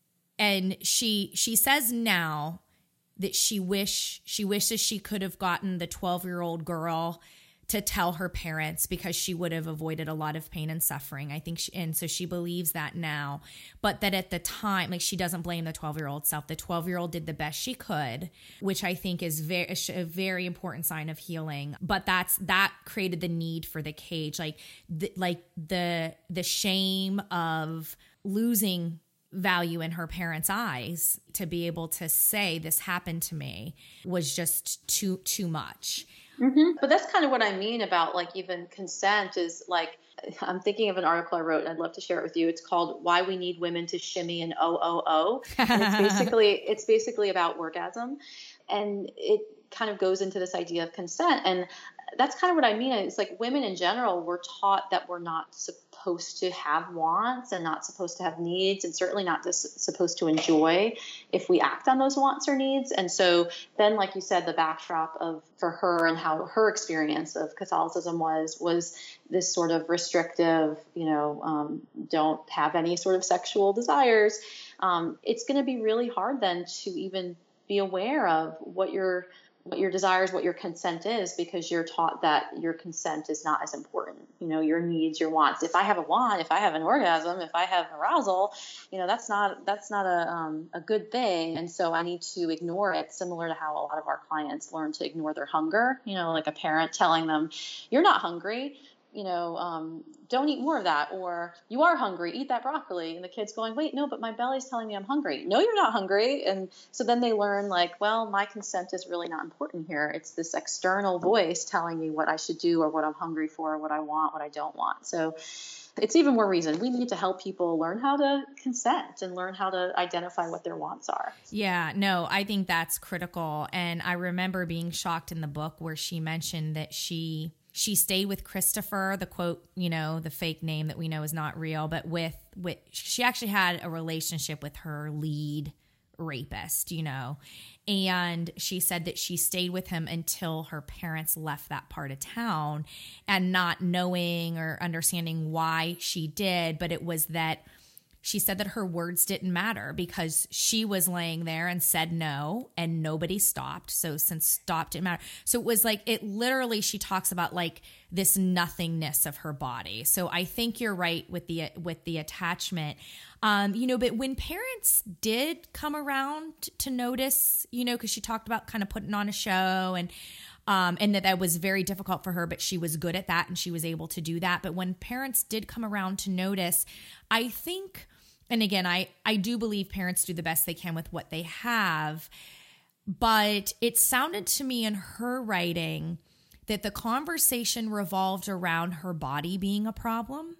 and she she says now that she wish she wishes she could have gotten the twelve-year-old girl to tell her parents, because she would have avoided a lot of pain and suffering. I think, she, and so she believes that now, but that at the time, like, she doesn't blame the twelve-year-old self. The twelve-year-old did the best she could, which I think is very, a very important sign of healing. But that's, that created the need for the cage, like, the, like the, the shame of losing value in her parents' eyes to be able to say this happened to me was just too, too much. Mm-hmm. But that's kind of what I mean about, like, even consent is like, I'm thinking of an article I wrote and I'd love to share it with you. It's called Why We Need Women to Shimmy and O O O. And it's basically, it's basically about orgasm. And it kind of goes into this idea of consent. And that's kind of what I mean. It's like women in general, we're taught that we're not supposed to have wants and not supposed to have needs, and certainly not just supposed to enjoy if we act on those wants or needs. And so then, like you said, the backdrop of for her and how her experience of Catholicism was, was this sort of restrictive, you know, um, don't have any sort of sexual desires. Um, it's going to be really hard then to even be aware of what your what your desires, what your consent is, because you're taught that your consent is not as important. You know, your needs, your wants. If I have a want, if I have an orgasm, if I have arousal, you know, that's not, that's not a, um, a good thing. And so I need to ignore it, similar to how a lot of our clients learn to ignore their hunger, you know, like a parent telling them, you're not hungry, you know, um, don't eat more of that, or you are hungry, eat that broccoli. And the kid's going, wait, no, but my belly's telling me I'm hungry. No, you're not hungry. And so then they learn, like, well, my consent is really not important here. It's this external voice telling me what I should do or what I'm hungry for, or what I want, what I don't want. So it's even more reason we need to help people learn how to consent and learn how to identify what their wants are. Yeah, no, I think that's critical. And I remember being shocked in the book where she mentioned that she She stayed with Christopher, the quote, you know, the fake name that we know is not real, but with, with, she actually had a relationship with her lead rapist, you know, and she said that she stayed with him until her parents left that part of town, and not knowing or understanding why she did, but it was that she said that her words didn't matter because she was laying there and said no and nobody stopped. So since stop didn't matter. So it was like, it literally, she talks about like this nothingness of her body. So I think you're right with the, with the attachment, um, you know, but when parents did come around to notice, you know, cause she talked about kind of putting on a show and, Um, and that that was very difficult for her, but she was good at that and she was able to do that. But when parents did come around to notice, I think and again, I, I do believe parents do the best they can with what they have. But it sounded to me in her writing that the conversation revolved around her body being a problem.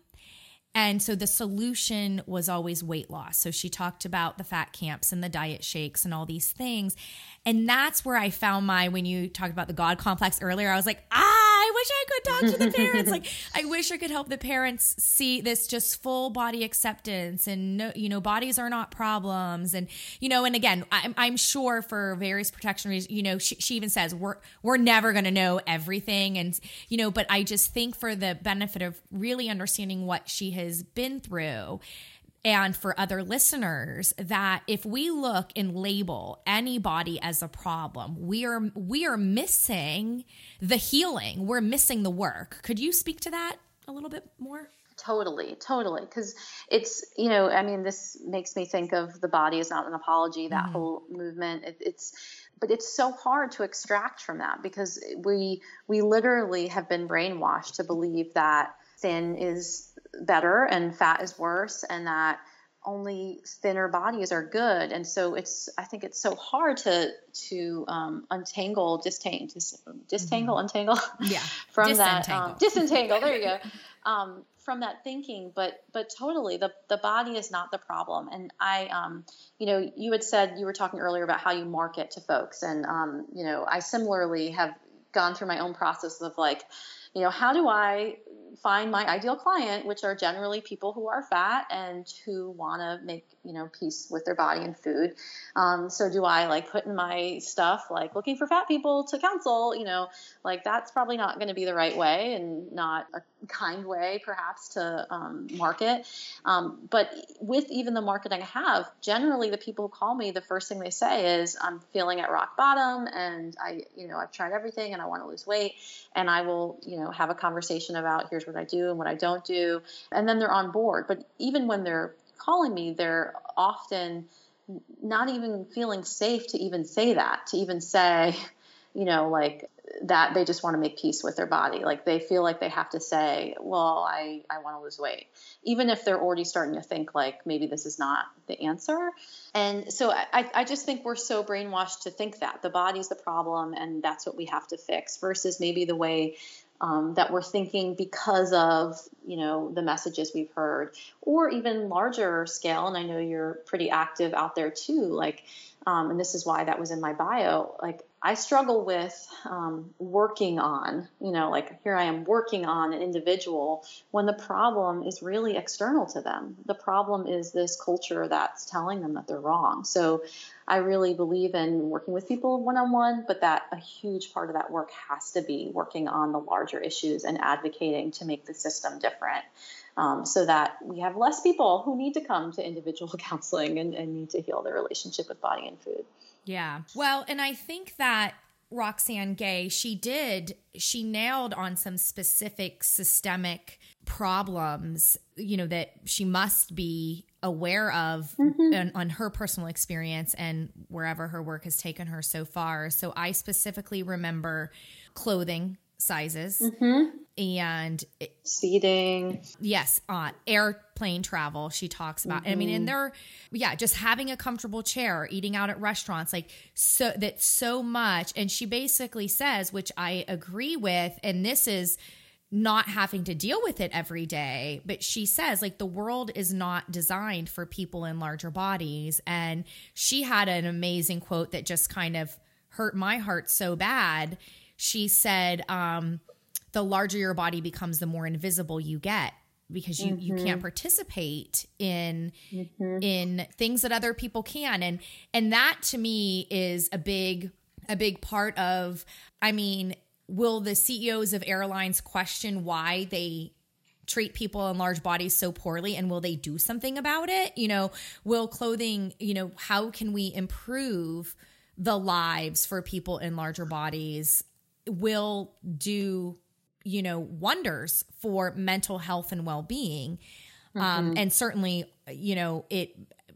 And so the solution was always weight loss. So she talked about the fat camps and the diet shakes and all these things. And that's where I found my, when you talked about the God complex earlier, I was like, ah, I wish I could talk to the parents. Like, I wish I could help the parents see this just full body acceptance and, no, you know, bodies are not problems. And, you know, and again, I'm, I'm sure for various protection reasons, you know, she, she even says we're, we're never going to know everything. And, you know, but I just think for the benefit of really understanding what she has been through, and for other listeners, that if we look and label anybody as a problem, we are we are missing the healing. We're missing the work. Could you speak to that a little bit more? Totally, totally. Because it's, you know, I mean, this makes me think of the body is not an apology, that mm-hmm. whole movement. It, it's, but it's so hard to extract from that because we we literally have been brainwashed to believe that thin is better and fat is worse, and that only thinner bodies are good. And so it's, I think it's so hard to, to, um, untangle, distangle, dis, distangle, mm-hmm. untangle yeah. from that, um, disentangle. There you go. Um, from that thinking, but, but totally the, the body is not the problem. And I, um, you know, you had said, you were talking earlier about how you market to folks. And, um, you know, I similarly have gone through my own process of like, you know, how do I find my ideal client, which are generally people who are fat and who want to make, you know, peace with their body and food. Um, so do I like put in my stuff, like looking for fat people to counsel, you know, like that's probably not going to be the right way and not a kind way perhaps to um, market. Um, but with even the marketing I have, generally the people who call me, the first thing they say is I'm feeling at rock bottom and I, you know, I've tried everything and I want to lose weight, and I will, you know, have a conversation about here's what I do and what I don't do. And then they're on board. But even when they're calling me, they're often not even feeling safe to even say that, to even say, you know, like that they just want to make peace with their body. Like they feel like they have to say, well, I, I want to lose weight, even if they're already starting to think like maybe this is not the answer. And so I, I just think we're so brainwashed to think that the body's the problem and that's what we have to fix, versus maybe the way Um, that we're thinking because of, you know, the messages we've heard, or even larger scale. And I know you're pretty active out there too. Like, um, and this is why that was in my bio. Like I struggle with um, working on, you know, like here I am working on an individual when the problem is really external to them. The problem is this culture that's telling them that they're wrong. So I really believe in working with people one-on-one, but that a huge part of that work has to be working on the larger issues and advocating to make the system different, um, so that we have less people who need to come to individual counseling and, and need to heal their relationship with body and food. Yeah. Well, and I think that Roxane Gay, she did, she nailed on some specific systemic problems, you know, that she must be aware of mm-hmm. on, on her personal experience and wherever her work has taken her so far. So I specifically remember clothing sizes mm-hmm. and seating. Yes. Uh, airplane travel. She talks about, mm-hmm. I mean, and they're, yeah, just having a comfortable chair, eating out at restaurants, like so that so much. And she basically says, which I agree with, and this is not having to deal with it every day, but she says like the world is not designed for people in larger bodies. And she had an amazing quote that just kind of hurt my heart so bad. She said, um, the larger your body becomes, the more invisible you get, because you, mm-hmm. you can't participate in, mm-hmm. in things that other people can. And, and that to me is a big, a big part of, I mean, will the C E Os of airlines question why they treat people in large bodies so poorly, and will they do something about it? You know, will clothing, you know, how can we improve the lives for people in larger bodies? Will do, you know, wonders for mental health and well-being. Mm-hmm. Um, and certainly, you know, it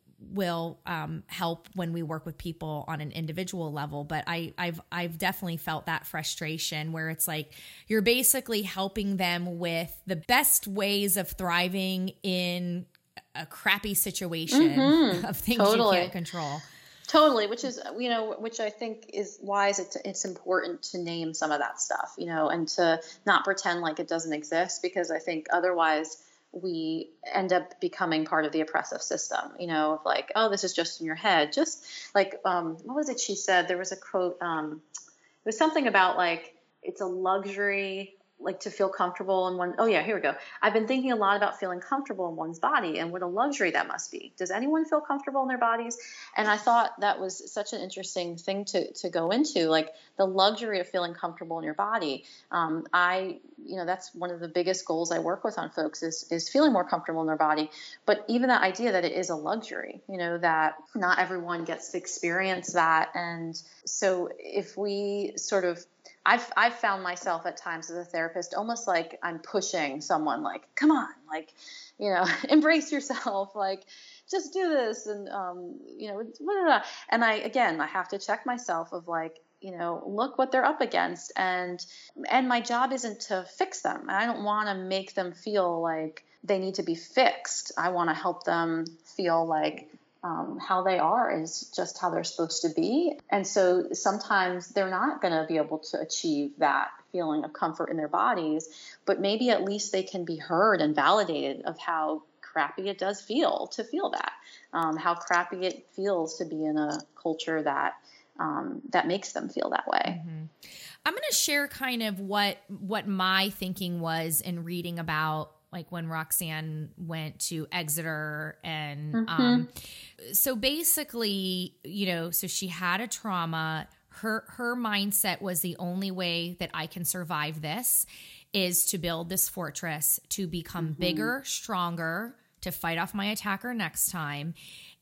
will um, help when we work with people on an individual level. But I, I've, I've definitely felt that frustration where it's like, you're basically helping them with the best ways of thriving in a crappy situation mm-hmm. of things totally. you can't control. Totally, which is, you know, which I think is why is it it's important to name some of that stuff, you know, and to not pretend like it doesn't exist, because I think otherwise we end up becoming part of the oppressive system, you know, of like, oh, this is just in your head. Just like, um, what was it she said? There was a quote, um, it was something about like, it's a luxury, like to feel comfortable in one. Oh yeah, here we go. I've been thinking a lot about feeling comfortable in one's body and what a luxury that must be. Does anyone feel comfortable in their bodies? And I thought that was such an interesting thing to, to go into, like the luxury of feeling comfortable in your body. Um, I, you know, that's one of the biggest goals I work with on folks is, is feeling more comfortable in their body. But even that idea that it is a luxury, you know, that not everyone gets to experience that. And so if we sort of, I've, I've found myself at times as a therapist, almost like I'm pushing someone like, come on, like, you know, embrace yourself, like, just do this. And, um, you know, blah, blah, blah. And I, again, I have to check myself of like, you know, look what they're up against. And, and my job isn't to fix them. I don't want to make them feel like they need to be fixed. I want to help them feel like, Um, how they are is just how they're supposed to be. And so sometimes they're not going to be able to achieve that feeling of comfort in their bodies, but maybe at least they can be heard and validated of how crappy it does feel to feel that, um, how crappy it feels to be in a culture that um, that makes them feel that way. Mm-hmm. I'm going to share kind of what what my thinking was in reading about like when Roxanne went to Exeter and, mm-hmm. um, so basically, you know, so she had a trauma. Her, her mindset was the only way that I can survive this is to build this fortress, to become mm-hmm. bigger, stronger, to fight off my attacker next time.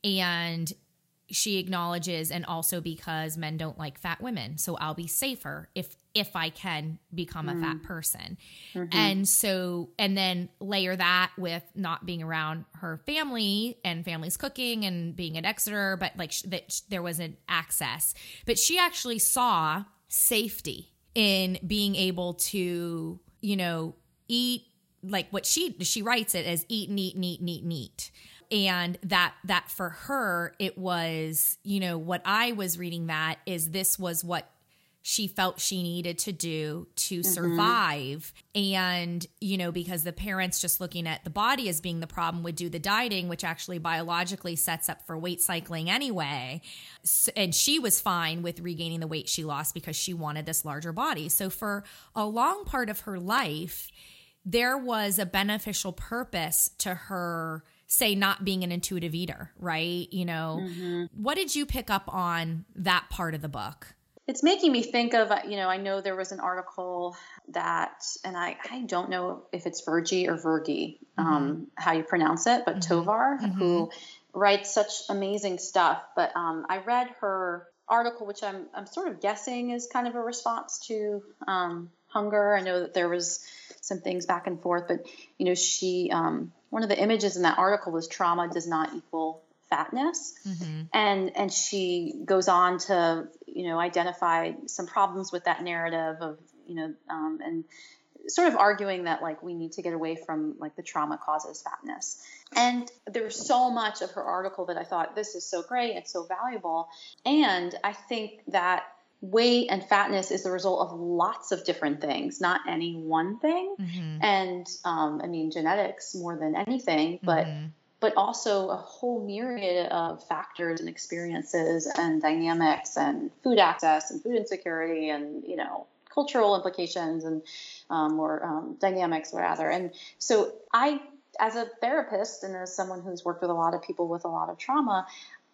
And she acknowledges, and also because men don't like fat women, so I'll be safer if if I can become mm. a fat person. Mm-hmm. And so, and then layer that with not being around her family and family's cooking and being at Exeter, but like sh- that sh- there wasn't access. But she actually saw safety in being able to, you know, eat like what she she writes it as eat and eat and eat and eat and eat. And that, that for her, it was, you know, what I was reading that is this was what she felt she needed to do to mm-hmm. survive. And, you know, because the parents just looking at the body as being the problem would do the dieting, which actually biologically sets up for weight cycling anyway. So, and she was fine with regaining the weight she lost because she wanted this larger body. So for a long part of her life, there was a beneficial purpose to her, say, not being an intuitive eater, right? You know, mm-hmm. What did you pick up on that part of the book? It's making me think of, you know, I know there was an article that, and I, I don't know if it's Virgie or Virgie, mm-hmm. um, how you pronounce it, but mm-hmm. Tovar, mm-hmm. who writes such amazing stuff. But um, I read her article, which I'm, I'm sort of guessing is kind of a response to um, hunger. I know that there was some things back and forth, but, you know, she, um, one of the images in that article was trauma does not equal fatness. Mm-hmm. And, and she goes on to, you know, identify some problems with that narrative of, you know, um, and sort of arguing that like, we need to get away from like the trauma causes fatness. And there was so much of her article that I thought, this is so great. It's so valuable. And I think that weight and fatness is the result of lots of different things, not any one thing. Mm-hmm. And, um, I mean, genetics more than anything, but, mm-hmm. but also a whole myriad of factors and experiences and dynamics and food access and food insecurity and, you know, cultural implications and, um, or, um, dynamics rather. And so I, as a therapist and as someone who's worked with a lot of people with a lot of trauma,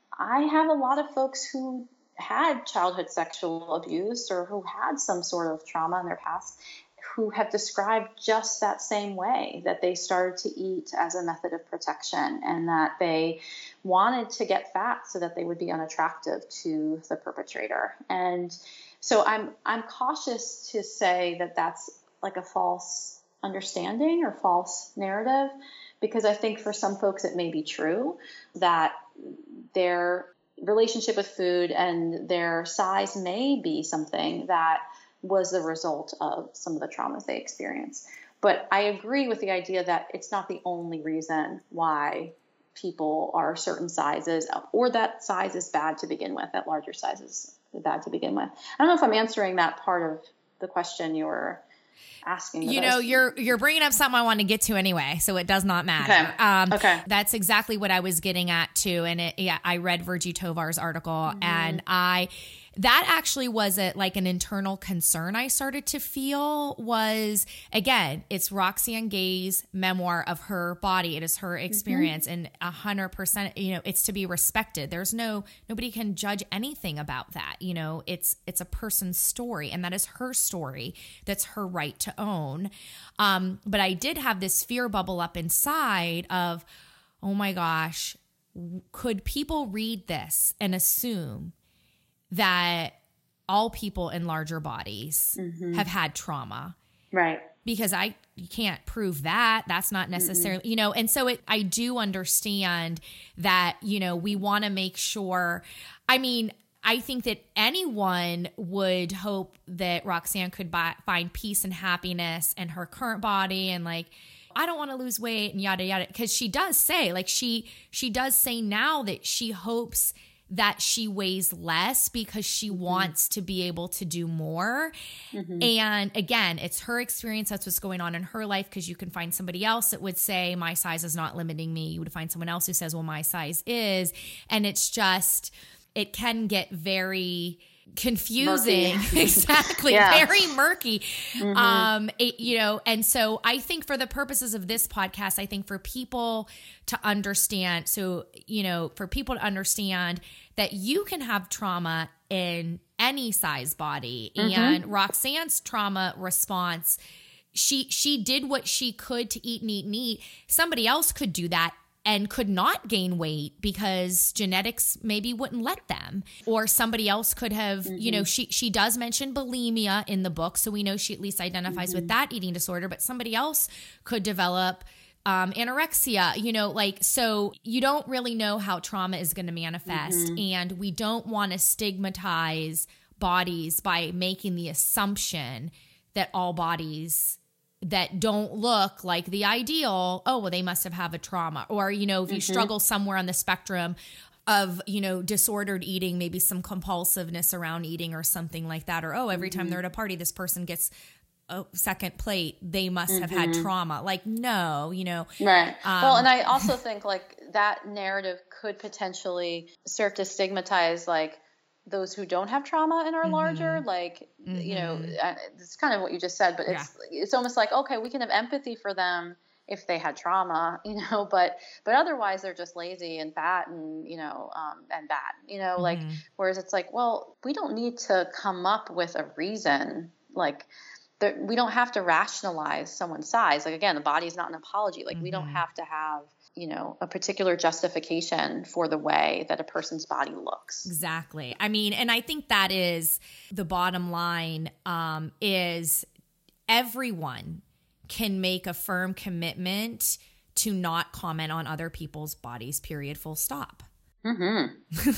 I have a lot of folks who had childhood sexual abuse or who had some sort of trauma in their past who have described just that same way, that they started to eat as a method of protection and that they wanted to get fat so that they would be unattractive to the perpetrator. And so I'm, I'm cautious to say that that's like a false understanding or false narrative, because I think for some folks it may be true that their relationship with food and their size may be something that was the result of some of the traumas they experienced. But I agree with the idea that it's not the only reason why people are certain sizes, or that size is bad to begin with, that larger size is bad to begin with. I don't know if I'm answering that part of the question you were asking. You know, you're you're bringing up something I want to get to anyway, so it does not matter. Okay. Um, okay. That's exactly what I was getting at too. And it, yeah, I read Virgie Tovar's article, mm-hmm. and I that actually was a, like an internal concern I started to feel was, again, it's Roxane Gay's memoir of her body. It is her experience, mm-hmm. and a hundred percent, you know, it's to be respected. There's no, nobody can judge anything about that. You know, it's, it's a person's story, and that is her story. That's her right to own. Um, but I did have this fear bubble up inside of, oh my gosh, could people read this and assume that all people in larger bodies mm-hmm. have had trauma? Right. Because I you can't prove that. That's not necessarily, mm-hmm. you know, and so it, I do understand that, you know, we want to make sure, I mean, I think that anyone would hope that Roxane could buy, find peace and happiness in her current body, and like, I don't want to lose weight and yada, yada. Because she does say, like, she, she does say now that she hopes that she weighs less because she mm-hmm. wants to be able to do more. Mm-hmm. And again, it's her experience. That's what's going on in her life. Because you can find somebody else that would say, my size is not limiting me. You would find someone else who says, well, my size is. And it's just, it can get very confusing. Exactly. Yeah. Very murky. Mm-hmm. Um, it, you know, and so I think for the purposes of this podcast, I think for people to understand, so, you know, for people to understand that you can have trauma in any size body, mm-hmm. and Roxane's trauma response, she, she did what she could to eat and eat and eat. Somebody else could do that and could not gain weight because genetics maybe wouldn't let them. Or somebody else could have, mm-hmm. you know, she she does mention bulimia in the book, so we know she at least identifies mm-hmm. with that eating disorder, but somebody else could develop um, anorexia, you know, like, so you don't really know how trauma is going to manifest. Mm-hmm. And we don't want to stigmatize bodies by making the assumption that all bodies that don't look like the ideal, oh, well, they must have have a trauma. Or, you know, if you mm-hmm. struggle somewhere on the spectrum of, you know, disordered eating, maybe some compulsiveness around eating or something like that. Or, oh, every mm-hmm. time they're at a party, this person gets a second plate, they must mm-hmm. have had trauma. Like, no, you know. Right. Um, well, and I also think like that narrative could potentially serve to stigmatize like those who don't have trauma and are mm-hmm. larger, like, mm-hmm. you know, it's kind of what you just said, but it's, yeah. it's almost like, okay, we can have empathy for them if they had trauma, you know, but, but otherwise they're just lazy and fat and, you know, um, and bad, you know, mm-hmm. like, whereas it's like, well, we don't need to come up with a reason, like, there, we don't have to rationalize someone's size. Like, again, the body is not an apology. Like, mm-hmm. we don't have to have, you know, a particular justification for the way that a person's body looks. Exactly. I mean, and I think that is the bottom line, um, is everyone can make a firm commitment to not comment on other people's bodies, period, full stop. Mm-hmm.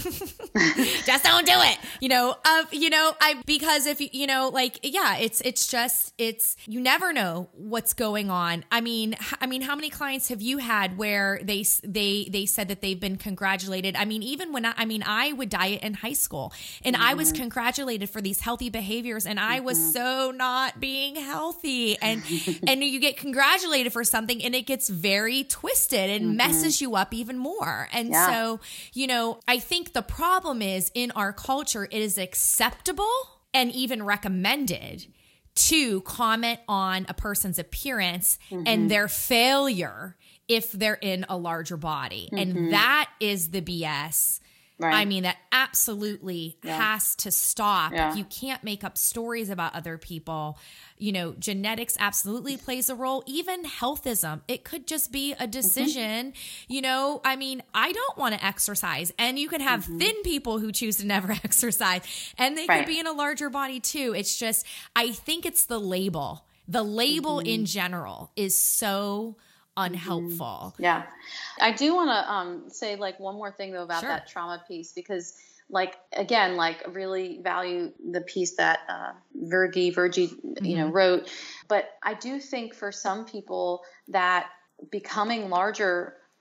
Just don't do it. You know, uh, you know, I, because if you, you know, like, yeah, it's, it's just, it's, you never know what's going on. I mean, h- I mean, how many clients have you had where they, they, they said that they've been congratulated? I mean, even when I, I mean, I would diet in high school and mm-hmm. I was congratulated for these healthy behaviors, and I mm-hmm. was so not being healthy, and, and you get congratulated for something and it gets very twisted and mm-hmm. messes you up even more. And yeah. so, you know, I think the problem is in our culture, it is acceptable and even recommended to comment on a person's appearance mm-hmm. and their failure if they're in a larger body. Mm-hmm. And that is the B S. Right. I mean, that absolutely yeah. has to stop. Yeah. You can't make up stories about other people. You know, genetics absolutely plays a role. Even healthism, it could just be a decision. Mm-hmm. You know, I mean, I don't want to exercise, and you can have mm-hmm. thin people who choose to never exercise, and they right. could be in a larger body too. It's just, I think it's the label. The label mm-hmm. in general is so unhelpful. Mm-hmm. Yeah. I do want to um, say like one more thing though about sure. that trauma piece, because like, again, like really value the piece that uh, Virgie, Virgie, mm-hmm. you know, wrote. But I do think for some people that becoming larger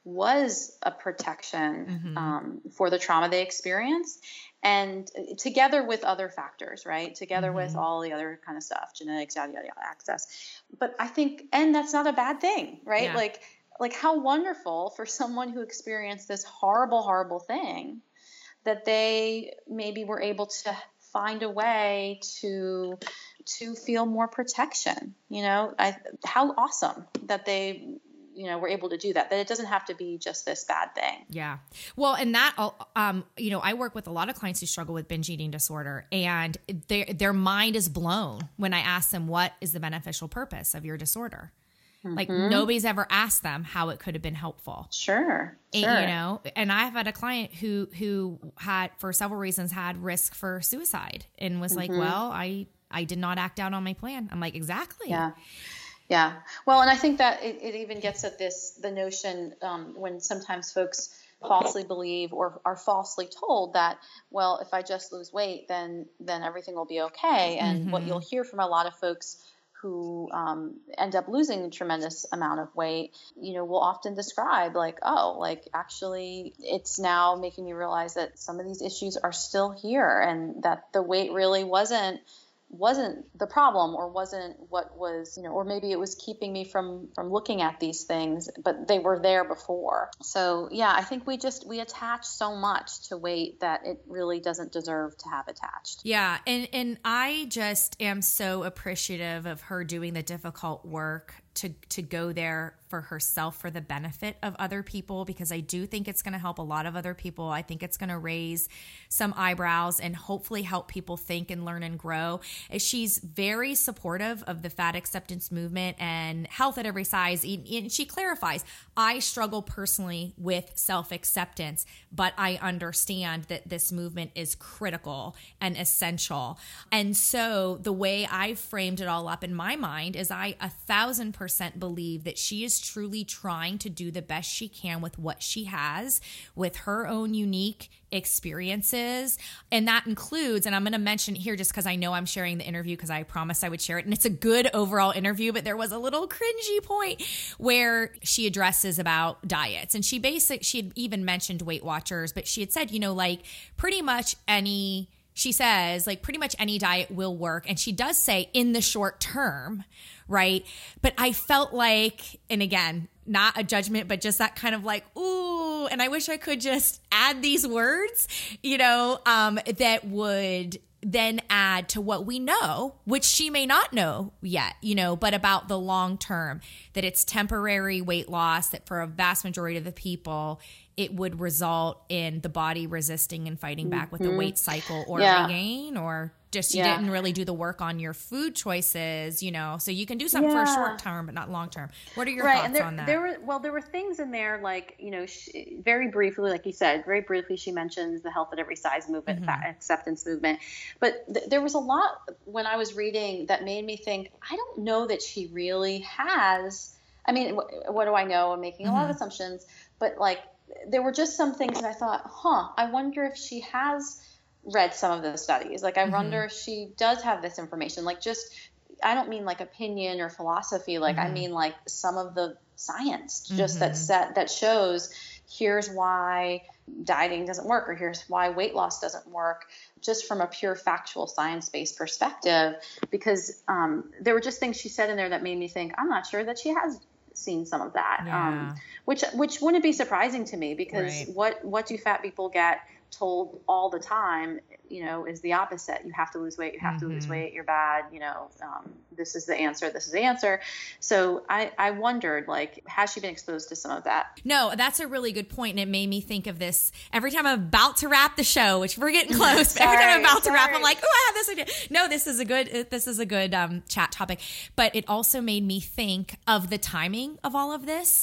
was a protection mm-hmm. um, for the trauma they experienced. And together with other factors, right? Together mm-hmm. with all the other kind of stuff, genetics, yada, yada, yada, access. But I think, and that's not a bad thing, right? Yeah. Like, like how wonderful for someone who experienced this horrible, horrible thing that they maybe were able to find a way to, to feel more protection, you know, I, how awesome that they, you know, we're able to do that, that it doesn't have to be just this bad thing. Yeah. Well, and that, um, you know, I work with a lot of clients who struggle with binge eating disorder, and their, their mind is blown when I ask them, what is the beneficial purpose of your disorder? Mm-hmm. Like nobody's ever asked them how it could have been helpful. Sure. And, sure. you know, and I've had a client who, who had, for several reasons, had risk for suicide and was mm-hmm. like, well, I, I did not act out on my plan. I'm like, exactly. Yeah. Yeah. Well, and I think that it, it even gets at this, the notion um, when sometimes folks falsely believe or are falsely told that, well, if I just lose weight, then, then everything will be okay. And mm-hmm. what you'll hear from a lot of folks who um, end up losing a tremendous amount of weight, you know, will often describe like, oh, like actually it's now making me realize that some of these issues are still here and that the weight really wasn't wasn't the problem or wasn't what was, you know, or maybe it was keeping me from, from looking at these things, but they were there before. So yeah, I think we just, we attach so much to weight that it really doesn't deserve to have attached. Yeah. And, and I just am so appreciative of her doing the difficult work to, to go there for herself for the benefit of other people, because I do think it's going to help a lot of other people. I think it's going to raise some eyebrows and hopefully help people think and learn and grow. She's very supportive of the fat acceptance movement and health at every size. And she clarifies, I struggle personally with self-acceptance, but I understand that this movement is critical and essential. And so the way I framed it all up in my mind is I a thousand percent believe that she is truly trying to do the best she can with what she has, with her own unique experiences. And that includes, and I'm going to mention here just because I know I'm sharing the interview because I promised I would share it. And it's a good overall interview, but there was a little cringy point where she addresses about diets. And she basically, she had even mentioned Weight Watchers, but she had said, you know, like pretty much any, she says like pretty much any diet will work. And she does say in the short term, right? But I felt like, and again, not a judgment, but just that kind of like, ooh, and I wish I could just add these words, you know, um, that would then add to what we know, which she may not know yet, you know, but about the long term, that it's temporary weight loss, that for a vast majority of the people, it would result in the body resisting and fighting back with the weight cycle or yeah. regain, or just you yeah. didn't really do the work on your food choices, you know, so you can do something yeah. for a short term, but not long term. What are your right. thoughts and there, on that? There were, well, there were things in there like, you know, she, very briefly, like you said, very briefly, she mentions the health at every size movement, mm-hmm. fat acceptance movement. But th- there was a lot when I was reading that made me think, I don't know that she really has, I mean, wh- what do I know? I'm making a mm-hmm. lot of assumptions, but like, there were just some things that I thought, huh, I wonder if she has read some of the studies. Like, I mm-hmm. wonder if she does have this information. Like, just, I don't mean like opinion or philosophy. Like, mm-hmm. I mean like some of the science just mm-hmm. that set, that shows here's why dieting doesn't work, or here's why weight loss doesn't work, just from a pure factual science-based perspective. Because um, there were just things she said in there that made me think, I'm not sure that she has seen some of that, yeah. um, which which wouldn't be surprising to me, because right. what what do fat people get told all the time, you know, is the opposite. You have to lose weight. You have mm-hmm. to lose weight. You're bad. You know, um, this is the answer. This is the answer. So I, I wondered, like, has she been exposed to some of that? No, that's a really good point. And it made me think of this every time I'm about to wrap the show, which we're getting close. But every time I'm about sorry. to wrap, I'm like, oh, I have this idea. No, this is a good, this is a good um, chat topic. But it also made me think of the timing of all of this.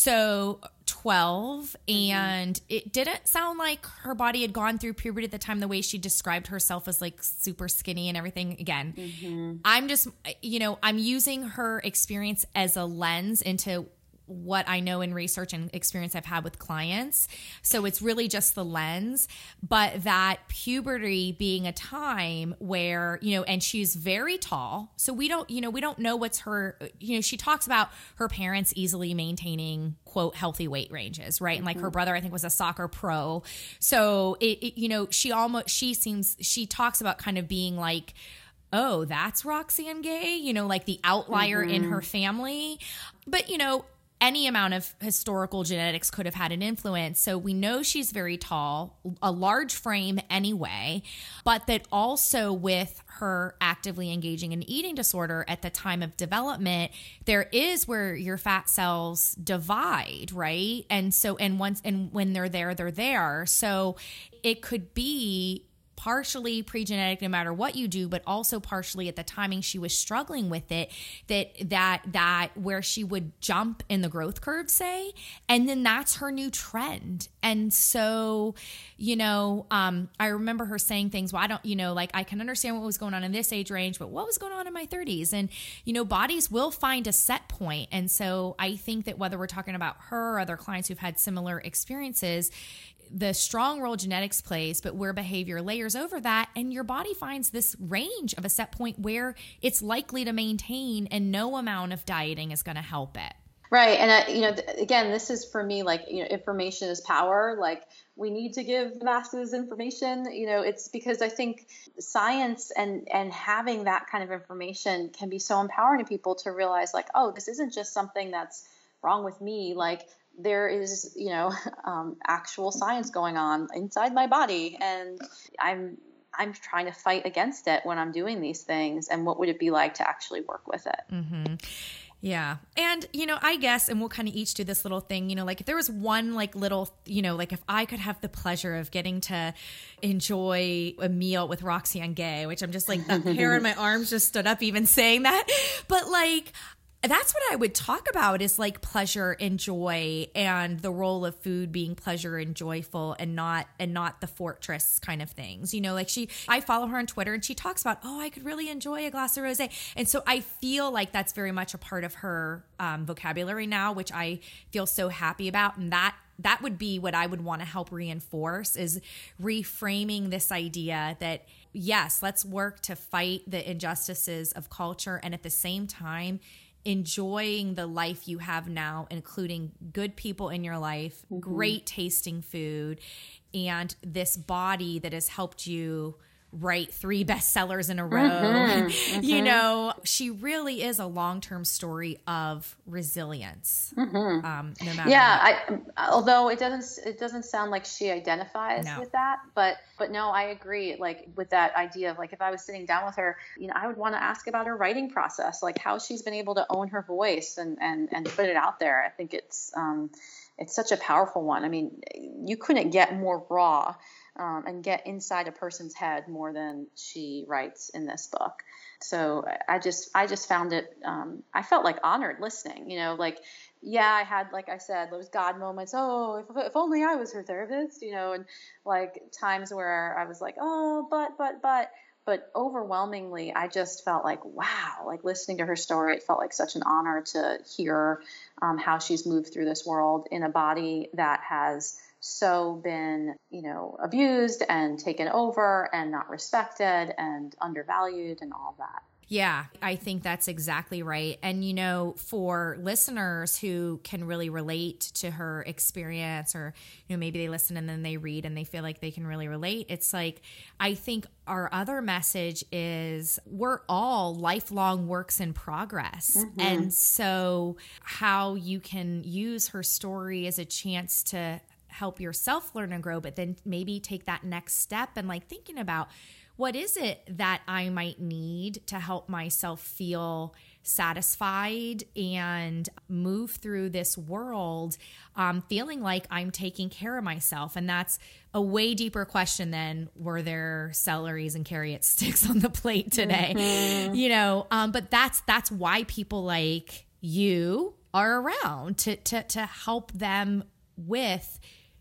So twelve, and mm-hmm. it didn't sound like her body had gone through puberty at the time, the way she described herself as like super skinny and everything. Again, mm-hmm. I'm just, you know, I'm using her experience as a lens into what I know in research and experience I've had with clients. So it's really just the lens, but that puberty being a time where, you know, and she's very tall. So we don't, you know, we don't know what's her, you know, she talks about her parents easily maintaining quote healthy weight ranges, right? And like her brother, I think was a soccer pro. So it, it you know, she almost, she seems, she talks about kind of being like, oh, that's Roxane Gay, you know, like the outlier mm-hmm. in her family. But, you know, any amount of historical genetics could have had an influence. So we know she's very tall, a large frame anyway, but that also with her actively engaging in eating disorder at the time of development, there is where your fat cells divide, right? And so, and once, and when they're there, they're there. So it could be partially pre-genetic no matter what you do, but also partially at the timing she was struggling with it, that that that where she would jump in the growth curve, say, and then that's her new trend. And so, you know, um, I remember her saying things, well, I don't, you know, like I can understand what was going on in this age range, but what was going on in my thirties? And, you know, bodies will find a set point. And so I think that whether we're talking about her or other clients who've had similar experiences, the strong role genetics plays, but where behavior layers over that, and your body finds this range of a set point where it's likely to maintain, and no amount of dieting is going to help it. Right. And, I, you know, th- again, this is for me, like, you know, information is power. Like, we need to give the masses information. You know, it's because I think science and, and having that kind of information can be so empowering to people to realize, like, oh, this isn't just something that's wrong with me. Like, there is, you know, um, actual science going on inside my body, and I'm I'm trying to fight against it when I'm doing these things. And what would it be like to actually work with it? Mm-hmm. Yeah. And, you know, I guess, and we'll kind of each do this little thing, you know, like if there was one like little, you know, like if I could have the pleasure of getting to enjoy a meal with Roxane Gay, which I'm just like, the hair on my arms just stood up even saying that. But like, that's what I would talk about is like pleasure and joy, and the role of food being pleasure and joyful, and not and not the fortress kind of things. You know, like she, I follow her on Twitter, and she talks about, oh, I could really enjoy a glass of rosé. And so I feel like that's very much a part of her um, vocabulary now, which I feel so happy about. And that that would be what I would want to help reinforce, is reframing this idea that, yes, let's work to fight the injustices of culture, and at the same time, enjoying the life you have now, including good people in your life, mm-hmm. great tasting food, and this body that has helped you write three bestsellers in a row. Mm-hmm. Mm-hmm. You know, she really is a long-term story of resilience. Mm-hmm. Um, no matter yeah. What. I, although it doesn't, it doesn't sound like she identifies no. with that, but, but no, I agree. Like with that idea of like, if I was sitting down with her, you know, I would want to ask about her writing process, like how she's been able to own her voice and, and, and put it out there. I think it's, um, it's such a powerful one. I mean, you couldn't get more raw Um, and get inside a person's head more than she writes in this book. So I just, I just found it, um, I felt like honored listening, you know, like, yeah, I had, like I said, those God moments. Oh, if, if only I was her therapist, you know, and like times where I was like, oh, but, but, but, but overwhelmingly, I just felt like, wow, like listening to her story, it felt like such an honor to hear um, how she's moved through this world in a body that has so been, you know, abused and taken over and not respected and undervalued and all that. Yeah, I think that's exactly right. And, you know, for listeners who can really relate to her experience, or, you know, maybe they listen and then they read and they feel like they can really relate. It's like, I think our other message is we're all lifelong works in progress. Mm-hmm. And so how you can use her story as a chance to help yourself learn and grow, but then maybe take that next step and like thinking about, what is it that I might need to help myself feel satisfied and move through this world um, feeling like I'm taking care of myself? And that's a way deeper question than, were there celeries and carrot sticks on the plate today? Mm-hmm. You know, um, but that's that's why people like you are around, to to to help them with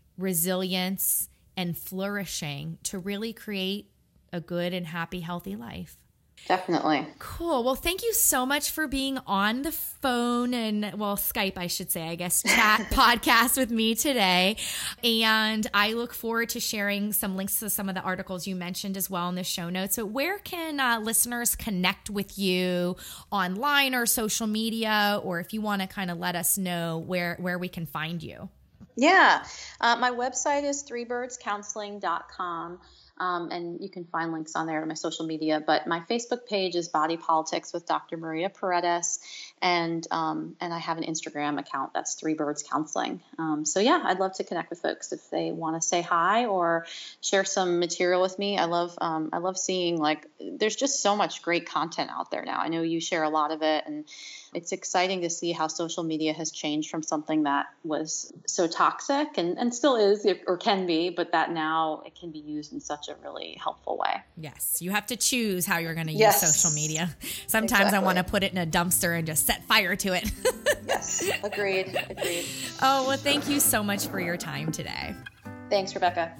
resilience and flourishing, to really create a good and happy, healthy life. Definitely. Cool. Well, thank you so much for being on the phone and, well, Skype, I should say, I guess, chat podcast with me today. And I look forward to sharing some links to some of the articles you mentioned as well in the show notes. So where can uh, listeners connect with you online or social media, or if you want to kind of let us know where, where we can find you? Yeah. Uh, my website is three birds counseling dot com. Um, and you can find links on there to my social media. But my Facebook page is Body Politics with Doctor Maria Paredes. And um, and I have an Instagram account that's Three Birds Counseling. Um, so, yeah, I'd love to connect with folks if they want to say hi or share some material with me. I love um, I love seeing, like, there's just so much great content out there now. I know you share a lot of it, and it's exciting to see how social media has changed from something that was so toxic and, and still is or can be, but that now it can be used in such a really helpful way. Yes. You have to choose how you're going to use yes. social media. Sometimes exactly. I want to put it in a dumpster and just set fire to it. Yes. Agreed. Agreed. Oh, well, thank you so much for your time today. Thanks, Rebecca.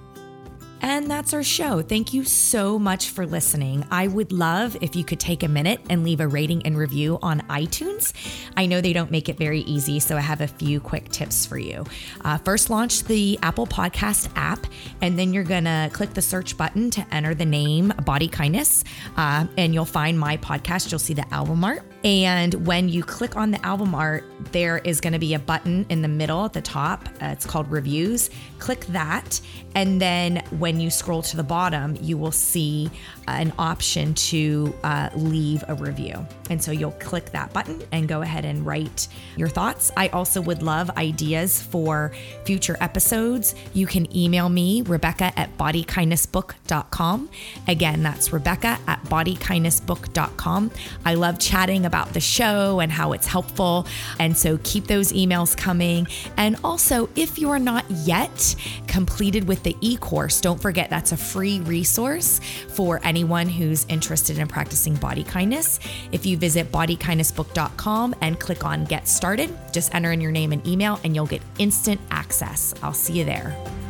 And that's our show. Thank you so much for listening. I would love if you could take a minute and leave a rating and review on iTunes. I know they don't make it very easy, so I have a few quick tips for you. Uh, first, launch the Apple Podcast app, and then you're going to click the search button to enter the name Body Kindness, uh, and you'll find my podcast. You'll see the album art. And when you click on the album art, there is going to be a button in the middle at the top. Uh, it's called Reviews. Click that. And then when you scroll to the bottom, you will see uh, an option to uh, leave a review. And so you'll click that button and go ahead and write your thoughts. I also would love ideas for future episodes. You can email me, Rebecca at body kindness book dot com. Again, that's Rebecca at body kindness book dot com. I love chatting about the show and how it's helpful. And so keep those emails coming. And also, if you are not yet completed with the e-course, don't forget that's a free resource for anyone who's interested in practicing body kindness. If you visit body kindness book dot com and click on Get Started, just enter in your name and email and you'll get instant access. I'll see you there.